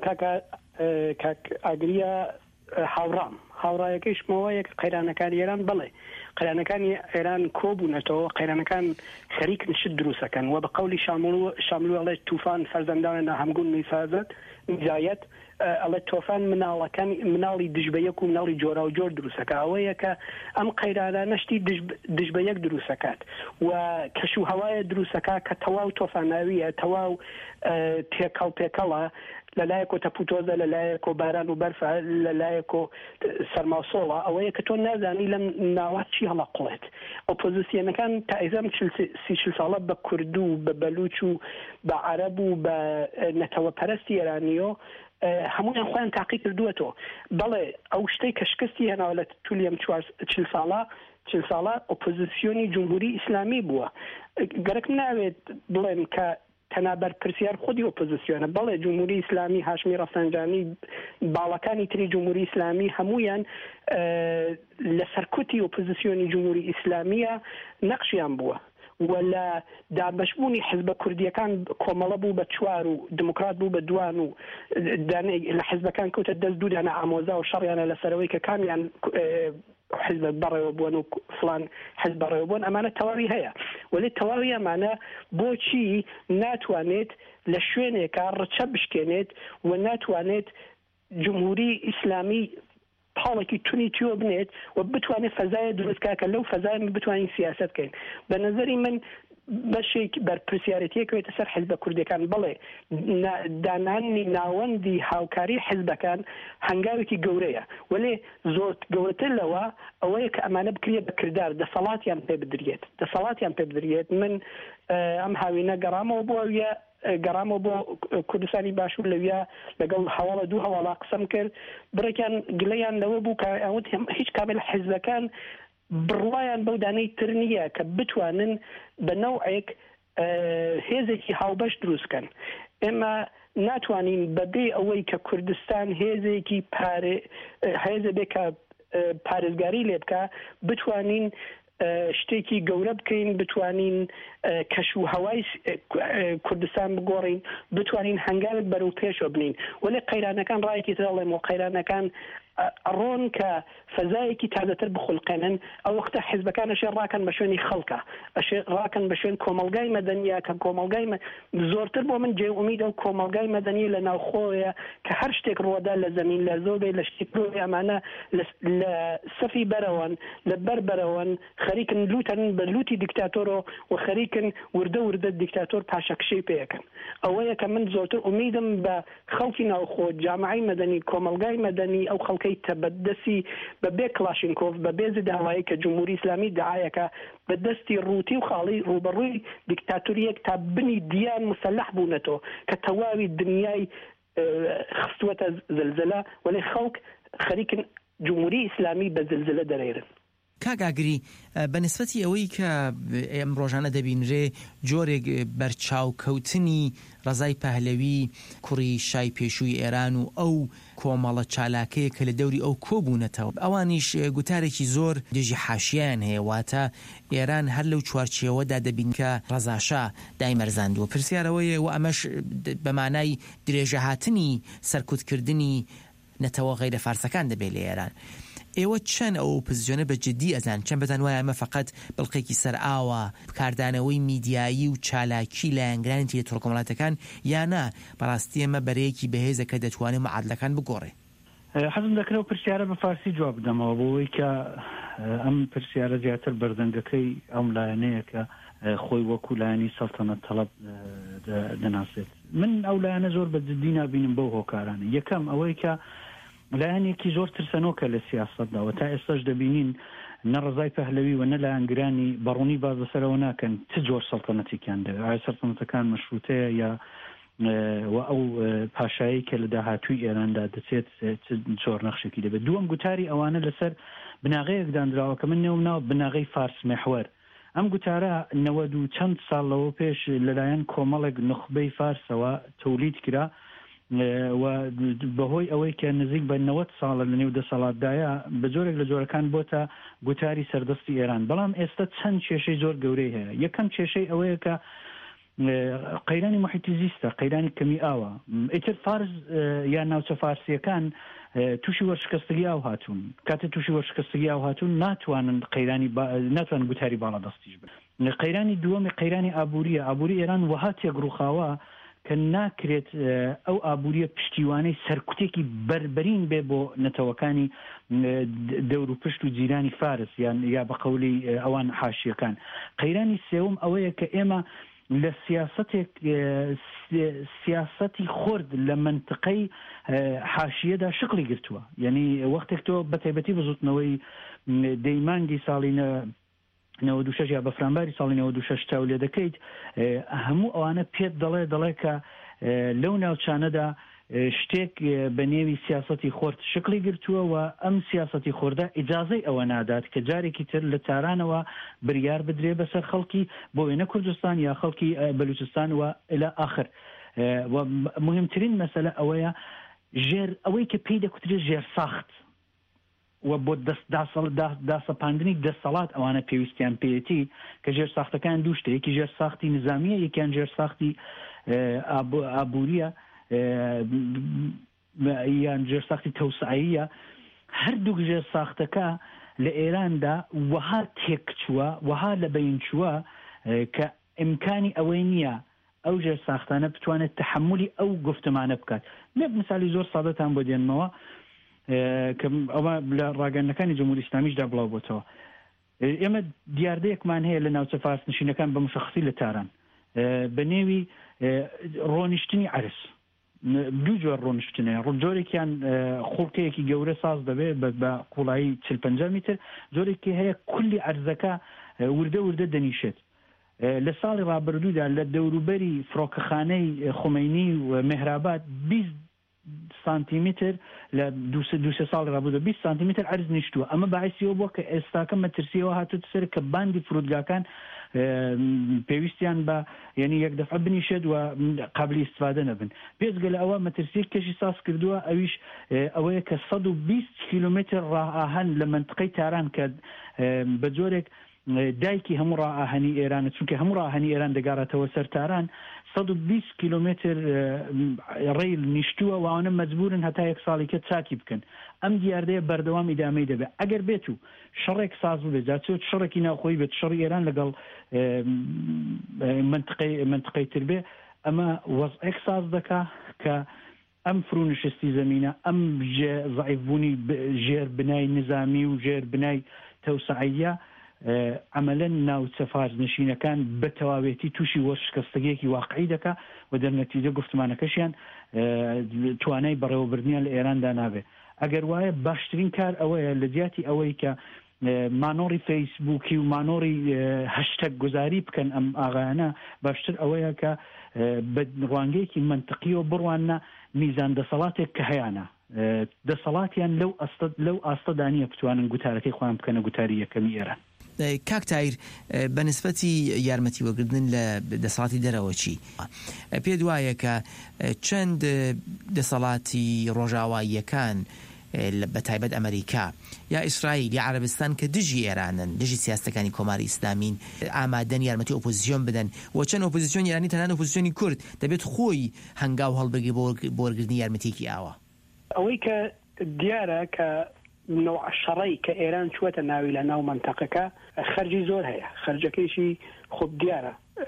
S20: کاک ئاگریە هاوڕام هاوڕایەکەیشمەوەیە کە قەیرانەکانی ئێران بڵێ قەیرانەکانی ئێران کۆبوونەتەوە قەیرانەکان خەریکن شت دروستەکەن و بە قەولی شاملوەڵێت تووفان فەرزەندانە هەمگون میفازت میزایەت ئەڵێ تۆفان مناڵەکانی مناڵی دژبەیەک و مناڵی جۆرا و جۆر دروستەکە ئەوەیە کە ئەم قەیرانە نشتی دژبەیەک دروستەکات و کەشو هەوایە دروستەکە کە تەواو تۆفاناویە تەواو تێکەڵ پێکەڵە لەلایەک و تەپوتۆزە لەلایەک و باران و بەرفە لەلایەک و سەرماسۆڵە ئەوەیە کە تۆ نازانی لەم ناوات چی هەڵەقڵێت ئۆپۆزیسیۆنەکان تا ئێزام سی ساڵە بە کورد و بە بەلوچ و بە عەرەب و بە نەتەوە پەرستی ئێرانیۆ هەمویان خۆیان تاقی کردووەتەوە بەڵێ ئەو شتەی کە شکستی هێناوە لە تولی ئەم چل ساڵە چل ساڵە ئۆپۆزیسیۆنی جمهوری ئیسلامی بووە گەرەک ناوێت بڵێن کە تەنابەر پرسیار خودی ئۆپۆزیسیۆنە بەڵێ جمهوری ئیسلامی هاشمی ڕەفسەنجانی باڵەکانی تری جمهوری ئیسلامی هەمویان لە سەرکوتی ئۆپۆزیسیۆنی جمهوری ئیسلامیە نەقشیان بووە ولا دابشبوونی حزب کوردیەکان کۆمەڵە بوو بە چوار و دموکرات بوو بە دوان و لە حزبەکان کەوتە دەست دوودانە ئامۆزا و شەڕیانە لەسەرەوەی کە کامیان حزب بەڕێوە بوون و فلان حزب بەڕێوە بوون ئەمانە تەواوی هەیە ولی تەواوی ئەمانە بۆچی ناتوانێت لە شوێنێکە ڕچە بشکێنێت و ناتوانێت جمهوری ئیسلامی پاڵێکی تونی تیۆ بنێت و بتوانێت فەزایە دروستکە کە لەو فەزای بتوانین سیاست بکەین بە نظری من بەشێک بەرپرسیارەتیەکەوێتە سەر حیزبە کوردەکان بڵێ دانانی ناوەندی هاوکاری حیزبەکان هەنگاوێکی گەورەیە ولی زۆر گەورەتر لەوە ئەوەیە کە ئەمانە بکرێت بە کردار دەسەڵاتیان پێ بدرێت دەسەڵاتیان پێ بدرێت من ئەم هاوینە گەڕامەوە بۆ ئەویە گەڕامەوە بۆ کوردستانی باشوور لەویا لەگەڵ هەواڵە دوو هەواڵا قسەم کرد بڕێکیان گلەیان لەوە بوو کە ئەوت هیچ کامل حیزبەکان بڕوایان بەو دانەی تر نییە کە بتوانن بە نەوعێک هێزێکی هاوبەش دروستکەن ئێمە ناتوانین بەبێ ئەوەی کە کوردستان هێزێکی هێزە بێ کە پارێزگاری لێ بکە بتوانین شتێکی گەورە بکەین بتوانین کەش و هەوای کوردستان بگۆڕین بتوانین هەنگاوێک بەرەو پێشەوە بنین ولی قەیرانەکان ڕایەکی دەڵێم و قەیرانەکان ڕۆن کە فەزایەکی تازەتر بخولقێنن ئەو وەختە حیزبەکان ئەشێ ڕاکەن بە شوێنی خەڵکە ئەشێ ڕاکەن بە شوێن کۆمەلگای مەدەنیە کە کۆمەلگای زۆرتر بۆ من جێ ئومیدە و کۆمەلگای مەدەنی لە ناوخۆیە کە هەر شتێک ڕۆدا لە زەمین لە زۆبێ لە شتی پرۆی ئەمانە لە سەفی بەرەوەن لە بەر بەرەوەن خەریکن لوتەن بە لوتی دیکتاتۆرۆ و خەریکن وردە وردە دیکتاتۆر پاشەکشەی پێەکەن ئەوەیە کە من زۆرتر ئومیدم بە خەڵکی ناوخۆ جامعەی مەدەنی کۆمەلگای مەدەنی ئەو خەڵکەی تەبەدەسی بە بێ کلاشینکۆف بە بێزی داوایی کە جمهوری ئیسلامی دعایەکە بە دەستی ڕووتی و خاڵی ڕوبەڕووی دیکتاتوریەک تا بنی دیان مسلح بوونەتەوە کە تەواوی دنیای خستوەتە زلزلە ولی خەڵک خەریکن جمهوری ئیسلامی بە زلزلە دەرێرن
S18: کاگاگری بە نسبەتی ئەوەی کە ئەم ڕۆژانە دەبینرێ جۆرێک بەرچاوکەوتنی ڕەزای پەهلەوی کوڕی شای پێشووی ئێران و ئەو کۆمەڵە چالاکەیە کە لە دەوری ئەو کۆبوونەتەوە ئەوانیش گوتارێکی زۆر دێژی حاشیان هەیە واتە ئێران هەر لەو چوارچێوەدا دەبین کە ڕەزاشا دایمەرزاندووە پرسیارەوەیە و ئەمەش بەمانای درێژە هاتنی سەرکوتکردنی نەتەوە غەیرە فارسەکان دەبێت لە ئێران ئێوە چەند ئەو پزیۆنە بە جددی ئەزان چەند بەتان وایە ئەمە فقط بڵقێکی سەر ئاوە بکاردانەوەی میدیایی و چالاکی لە یانگرانی تێتۆڕ کۆمەڵاتەکان یانە بەڕاستی ئەمە بەرەیەکی بەهێزە کە دەتوانێت معادلەکان بگۆڕێ
S19: حەزم دەکرێت پرسیارە بە فارسی جواب بدەمەوە بۆەوەی کە ئەم پرسیارە زیاتر بەردەنگەکەی ئەم لایەنەیە کە خۆی وەکو لایەنی سەڵتەنەت تەڵەب دەناسێت من ئەو لایەنە زۆر بە جددی نابینم بەو هۆکارانە یەکەم ئەوەی کە لایەنێکی زۆر ترسەنۆکە لە سیاسەتداوە تا ئێستاش دەبینین نە ڕزای پەهلەوی و نە لایەنگرانی بەڕوونی باز لەسەرەوە ناکەن چ جۆر سەڵتەنەتێکیان دەوێت ئایا سەڵتەنەتەکان مەشروتەیە یا و ئەو پاشایی کە لە داهاتووی ئێراندا دەچێت چ جۆر نەخشێکی دەبێت دووەم گوتاری ئەوانە لەسەر بناغەیەک دانراوە کە من نێوم ناو بناغەی فارس مێحوەر ئەم گوتارە نەوەد و چەند ساڵ لەوە پێش لەلایەن کۆمەڵێک نخبەی فارسەوە تەولید کرا و بەهۆی ئەوەی کە نزیک بە نەوەت ساڵە لە نێو دەسەڵاتدایە بە جۆرێک لە جۆرەکان بۆتە گوتاری سەردەستی ئێران بەڵام ئێستا چەند کێشەی زۆر گەورەی هەیە یەکەم کێشەی ئەوەیە کە قەیرانی محیتی زیستە قەیرانی کەمی ئاوە ئیتر فارز یان ناوچە فارسیەکان تووشی وەرشکستگی ئاو هاتوون کاتە تووشی وەرشکستگی ئاو هاتوون ناتوانن قەیرانی ناتوانن گوتاری باڵا دەستیش بن قەیرانی دووەمی قەیرانی ئابووریە ئابووری ئێران وەها تێگڕوخاوە کە ناکرێت ئەو ئابووریە پشتیوانەی سەرکوتێکی بربەرین بێ بۆ نەتەوەکانی دەور و پشت و جیرانی فارس یان یا بە قەولی ئەوان حاشیەکان قەیرانی سێوم ئەوەیە کە ئێمە لە سیاستێک سیاسەتی خورد لە منطقەی حاشیەدا شقلی گرتووە یعنی وەختێک تۆ بەتایبەتی بزوتنەوەی دەیمانگی ساڵی نەوە دو شەش یا بەفرامباری ساڵی نەوە دو شەش تاو لێ دەکەیت هەموو ئەوانە پێت دەڵێ دەڵێ کە لەو ناوچانەدا شتێک بە نێوی سیاسەتی خۆرد شکلی گرتووە و ئەم سیاسەتی خۆردە ئیجازەی ئەوە نادات کە جارێکی تر لە تارانەوە بریار بدرێ بەسەر خەڵکی بۆ وێنە کوردستان یا خەڵکی بەلوچستان و إلى آخر و مهمترین مەسەلە ئەوەیە ژێر ئەوەی کە پێی دەکوترێت ژێر ساخت و بۆ داسەپاندنی دەسەڵات ئەوانە پێویستیان پێێتی کە ژێر ساختەکان دوو شتە یەکی ژێر ساختی نظامیە یەکیان ژێر ساختی ئابووریە یان ژێر ساختی تەوسعەیە هەردوو ژێر ساختەکە لە ئێراندا وەها تێکچووە وەها لە بەین چووە کە ئیمکانی ئەوەی نییە ئەو ژێر ساختانە بتوانێت تحملی ئەو گفتمانە بکات لێ مثالی زۆر سادەتان بۆ دێنمەوە کە ئەوە لە ڕاگەنەکانی جمهوری ئیسلامیشدا بڵاو بۆتەوە ئێمە دیاردەیەکمان هەیە لە ناوچە فارس نشینەکان بە مشخصی لە تاران بە نێوی ڕۆنیشتنی عەرس دوو جۆر ڕۆنیشتنەیە جۆرێکیان خوڵکەیەکی گەورە ساز دەبێت بە قوڵایی چل پەنجا میتر جۆرێکی هەیە کولی عەرزەکە وردە وردە دەنیشێت لە ساڵی ڕابردوودا لە دەوروبەری فڕۆکەخانەی خومەینی و مهراباد بیست سانتیمتر لە دو سێ ساڵی ڕابردوودا بیست سانتیمتر عەرز نیشتووە ئەمە باعثیەوە بووە کە ئێستاکە مەترسیەوە هاتووە سەر کە باندی فرودگاکان پێویستیان بە یعنی یەک دەفعە بنیشێت و قابلی استفادە نەبن پێشگە لە ئەوە مەترسیەک کەشی ساز کردووە ئەویش ئەوەیە کە سەد و بیست کیلومتر ڕائاهەن لە منطقەی تاران کە بە جۆرێک دایکی هەموو ڕائاهەنی ئێرانە چونکە هەموو ڕائاهەنی ئێران دەگارێتەوە سەر تاران سەد و بیست کیلومتر ڕێیل نیشتووە و ئەوانە مەجبورن هەتا یەک ساڵێکە چاکی بکەن ئەم دیاردەیە بەردەوام ئیدامەی دەبێت ئەگەر بێت و شەڕێک ساز بێت جا چۆت شەڕێکی ناوخۆی بێت شەڕی ئێران لەگەڵ منطقەی تر بێ ئەمە وەزعێک ساز دەکا کە ئەم فرونشستی زەمینە ئەم ضعیفبوونی ژێر بنای نظامی و ژێر بنای تەوسعەیە عملا ناوچە فارزنشینەکان بە تەواوێتی تووشی وەرشکستگیەکی واقعی دەکا و دەرنەتیجە گفتمانەکەشیان توانای بەڕێوەبردنیان لە ئێراندا نابێت ئەگەر وایە باشترین کار ئەوەیە لە جیاتی ئەوەی کە مانۆری فەیسبووکی و مانۆری هەشتەگ گوزاری بکەن ئەم ئاغایانە باشتر ئەوەیە کە بە ڕوانگەیەکی منطقیەوە بڕوانە میزان دەسەڵاتێک کە هەیەە دەسەڵاتیان لەو لەو ئاستەدانیە بتوانن گوتارەکەی خۆیان بکەنە گوتاری یەکەمی ئێران
S18: کاک تایر بە نسبەتی یارمەتی وەرگرتن لە دەسەڵاتی دەرەوە چی پێ دوایە کە چەند دەسەڵاتی ڕۆژاواییەکان بە تایبەت ئەمریکا یا ئیسرائیل یا عەرەبستان کە دژی ئێرانن دژی سیاستەکانی کۆماری ئیسلامین ئامادەن یارمەتی ئۆپۆزیسیۆن بدەن و چەند ئۆپۆزیسیۆن ئێرانی تەنانەت ئۆپۆزیسیۆنی کورد دەبێت خۆی هەنگاو هەڵبگری بۆ وەرگرتنی یارمەتێکی ئاوە
S20: ئەوەی کە دیارە کە نوع شەڕەی کە ئێران چوەتە ناوی لە ناو منتەقەکە خەرجی زۆر هەیە خەرجەکەیشی خۆب دیارە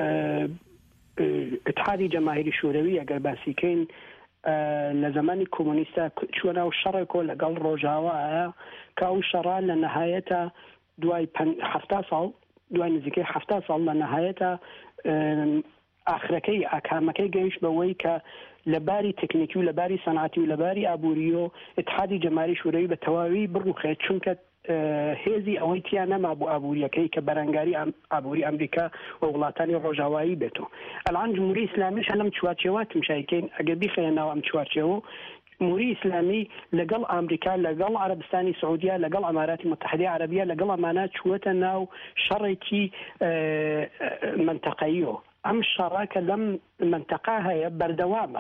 S20: اتحادی جەماهیری شوروی ئەگەر باسیکەین لە زمانی کۆمۆنیستە چوە ناو شەڕێکۆ لەگەڵ ڕۆژاوایە کە ئەو شەڕان لە نەهایەتە دوای هەفتا ساڵ دوای نزیکەی هەفتا ساڵ لە نەهایەتە ئاخرەکەی ئاکامەکەی گەیشت بەوەی کە لە باری تەکنیکی و لە باری سەنعاتی و لە باری ئابووریۆ اتحادی جەماهیری شوروی بە تەواوی بڕوخێت چونکە هێزی ئەوەی تیان نەما بۆ ئابووریەکەی کە بەرەنگاری ئابووری ئەمریکا و وڵاتانی ڕۆژاوایی بێتەوە ئەلان جمهوری ئیسلامیش هەلم چوارچێوە تمشایکەین ئەگەر بیخەیە ناو ئەم چوارچێوە جمهوری ئیسلامی لەگەڵ ئەمریکا لەگەڵ عەرەبستانی سعودیا لەگەڵ ئەماراتی متحدەی عەرەبیە لەگەڵ ئەمانە چووەتە ناو شەڕێکی منتەقەییۆ ئەم شەڕە کە لەم منتەقا هەیە بەردەوامە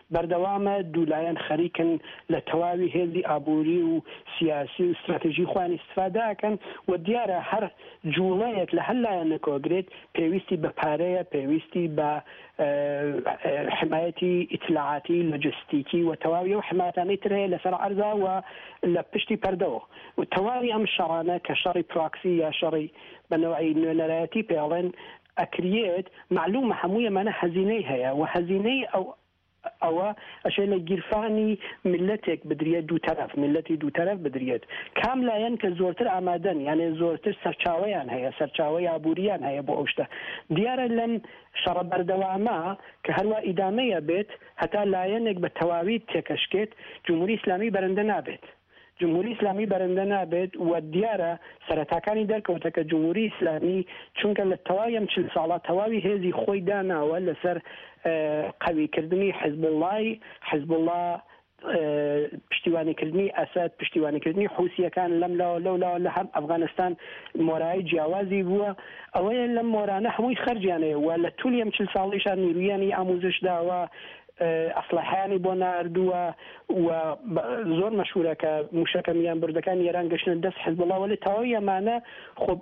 S20: بەردەوامە دوولایەن خەریکن لە تەواوی هێزی ئابووری و سیاسی و استراتێژی خوان استفادەکەن و دیارە هەر جوڵەیەک لە هەر لایەنەکۆگرێت پێویستی بە پارەیە، پێویستی بە حمایەتی ئیتلاعاتی لۆجستیکی و تەواوی و حمایەتانەی تر هەیە لەسەر عەرزا و لە پشتی پەردەوە و تەواوی ئەم شەڕانە کە شەڕی پراکسی یا شەڕی بەنەوەی نوێنەرایەتی پێڵێن ئەکرێت معلومە هەمووی ئەمانە هەزینەی هەیە و هەزینەی ئەو ئەوە ئەشێ لە گیرفانی ملەتێک بدرێت دوو تەرەف ملەتی دوو تەرەف بدرێت کام لایەن کە زۆرتر ئامادەن یانێ زۆرتر سەرچاوەیان هەیە سەرچاوەی ئابووریان هەیە بۆ ئەو شتە دیارە لەم شەڕە بەردەوامە کە هەروە ئیدامەیە بێت هەتا لایەنێک بە تەواوی تێکەشکێت جمهوری ئیسلامی بەرەندە نابێت جمهوری ئیسلامی بەرەندە نابێت و دیارە سەرەتاکانی دەرکەوتە کە جمهوری ئیسلامی چونکە لە تەواوی ئەم چل ساڵە تەواوی هێزی خۆی داناوە لەسەر قەویکردنی حزب الله حزب الله پشتیوانیکردنی ئەسەد پشتیوانیکردنی حوسیەکان لەم لاوە لەو لاوە لە هەم ئەفغانستان مۆرایی جیاوازی بووە ئەوەیە لەم مۆرانە هەمووی خەرجیانەیە و لە تولی ئەم چل ساڵیشان نیرویانی ئاموزش داوە ئەسلحەیانی بۆ ناردووە و زۆر مەشهورە کە موشەکە میان بردەکان ئێران گەشتن دەست حزب الله ولی تەواوی ئەمانە خۆ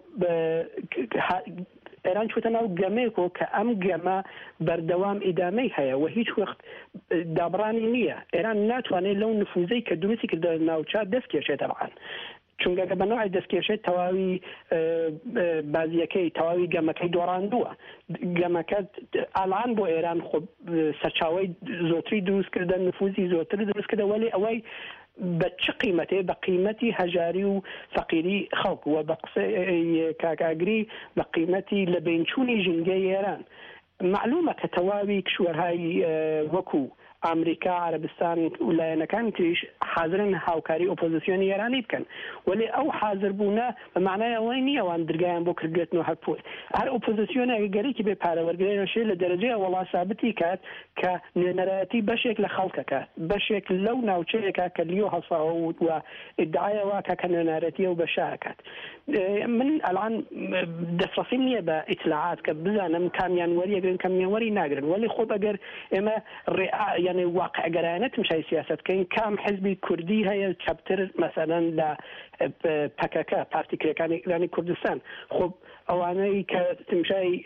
S20: ئێران چوتە ناو گەمەیەکەوە کە ئەم گەمە بەردەوام ئیدامەی هەیە و هیچ وەخت دابڕانی نییە ئێران ناتوانێت لەو نفوزەی کە دروستی کردە ناوچات دەستکێشێت تەبعاً چونکە کە بەنەوەی دەستکێشێت تەواوی بازیەکەی تەواوی گەمەکەی دۆڕاندووە گەمەکە ئالان بۆ ئێران خۆ سەرچاوی زۆتری دروست کردن نفوزی زۆتر دروست کردە ولی ئەوەی بە چ قیمەتێ بە قیمەتی هەژاری و فەقیری خەڵک و بە قسەی کاکاگری بە قیمەتی لە بینچوونی ژینگەی ئێران معلومە کە تەواوی کشوەرهای وەکو ئەمریکا عەرەبستان و لایەنەکان تریش حاضرن هاوکاری ئۆپۆزیسیۆنی ئێرانی بکەن ولی ئەو حاضر بوونە بە معنای ئەوەی نییە ئەوان درگایان بۆ کردێتنەوە هەرپۆت هەر ئۆپۆزیسیۆنێک گەرێکی بێ پارەوەرگرێنەشێ لە دەرەجەی وەڵا سابتی کات کە نوێنەرایەتی بەشێک لە خەڵکەکە بەشێک لەو ناوچەیەکە کە لیۆ هەڵساوت و ئیدعایەوە کە کە نوێنەرەتیە و بەشاکات من ئەلان دەسڕەسیم نییە بە ئیتلاعات کە بزانم کامیان وەریەگرن کامیان وەری ناگرن ولی خۆ ئەگەر ئێمە يعني واقع قرانة مشاي سياسة كين كام حزبي كردي هي تشابتر مثلا لا بكاكا بارتي كان يعني كردستان خب اواني كتمشاي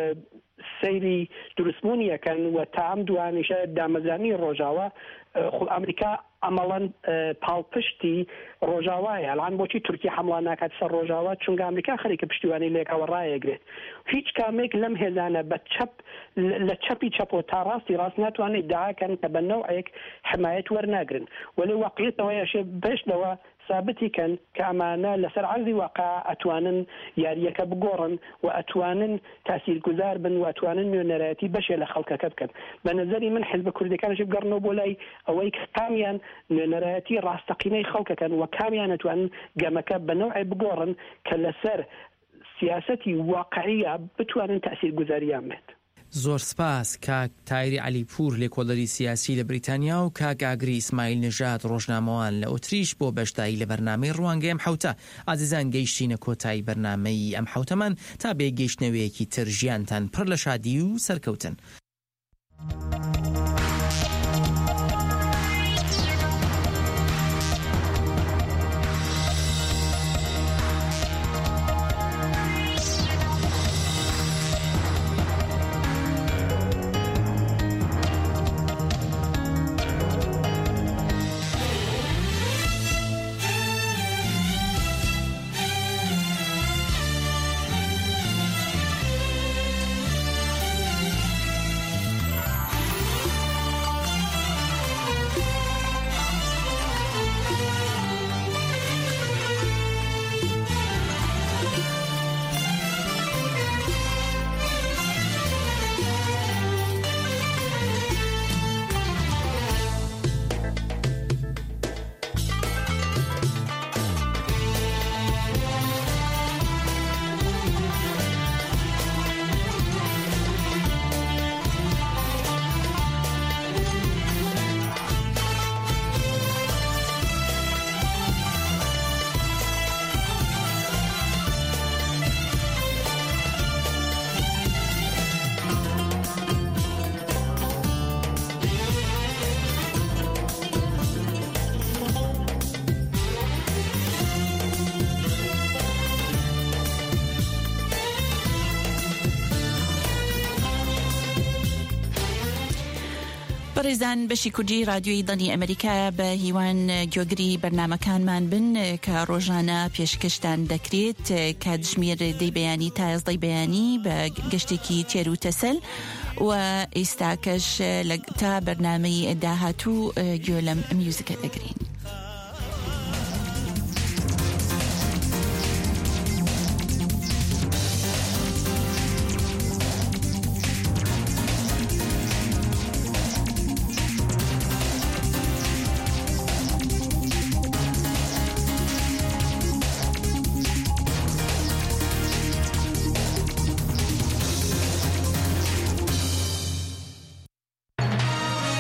S20: سيري درسمونيا كان وتعمدوا عن شاد دامزاني روجاوا خب امريكا عملا پاڵپشتی ڕۆژاوایە الان بۆچی تورکی حمڵە ناکات سەر ڕۆژاوا چونکە ئەمریکا خەریکە پشتیوانی لێکەوە ڕایەگرێت هیچ کامێک لەم هێزانە بە چەپ لە چەپی چەپۆ تا ڕاستی ڕاست ناتوانێت داکەن کە بە نەوعێک حمایەت وەرناگرن ولی واقعیتەوەیەشێ بەشتەوە ثابتی کەن کە ئەمانە لەسەر عەرزی واقع ئەتوانن یاریەکە بگۆڕن و ئەتوانن تاسیرگوزار بن و ئەتوانن نوێنەرایەتی بەشێ لە خەڵکەکە بکەن بە نەزەری من حزب کوردەکانش بگەڕنەوە بۆ لای ئەوەی کامیان نوێنەرایەتی ڕاستەقینەی خەڵکەکەن و کامیان ئەتوانن گەمەکە بە نەوعی بگۆڕن کە لەسەر سیاسەتی واقعیە بتوانن تاسیرگوزاریان بێت.
S18: زۆر سپاس کاک تایری عەلیپور لێکۆڵەری سیاسی لە بریتانیا و کاک ئاگری ئیسماعیل نژاد ڕۆژنامەوان لە ئۆتریش بۆ بەشداری لە بەرنامەی ڕوانگەی ئەم حەوتە ئازیزان گەیشتینە کۆتایی بەرنامەی ئەم حەوتەمان تا بێگەیشتنەوەیەکی تر ژیانتان پڕ لە شادی و سەرکەوتن.
S1: بەڕێزان بەشی کوردی رادیۆی دڵی ئەمریکا بە هیوان گوێگری بەرنامەکانمان بن کە ڕۆژانە پێشکەشتان دەکرێت کە دژمێر دەی بەیانی تا ئێزدەی بەیانی بە گەشتێکی تێر و تەسەل و ئێستاکەش تا بەرنامەی داهاتوو گوێ لەم میوزیکە دەگرین.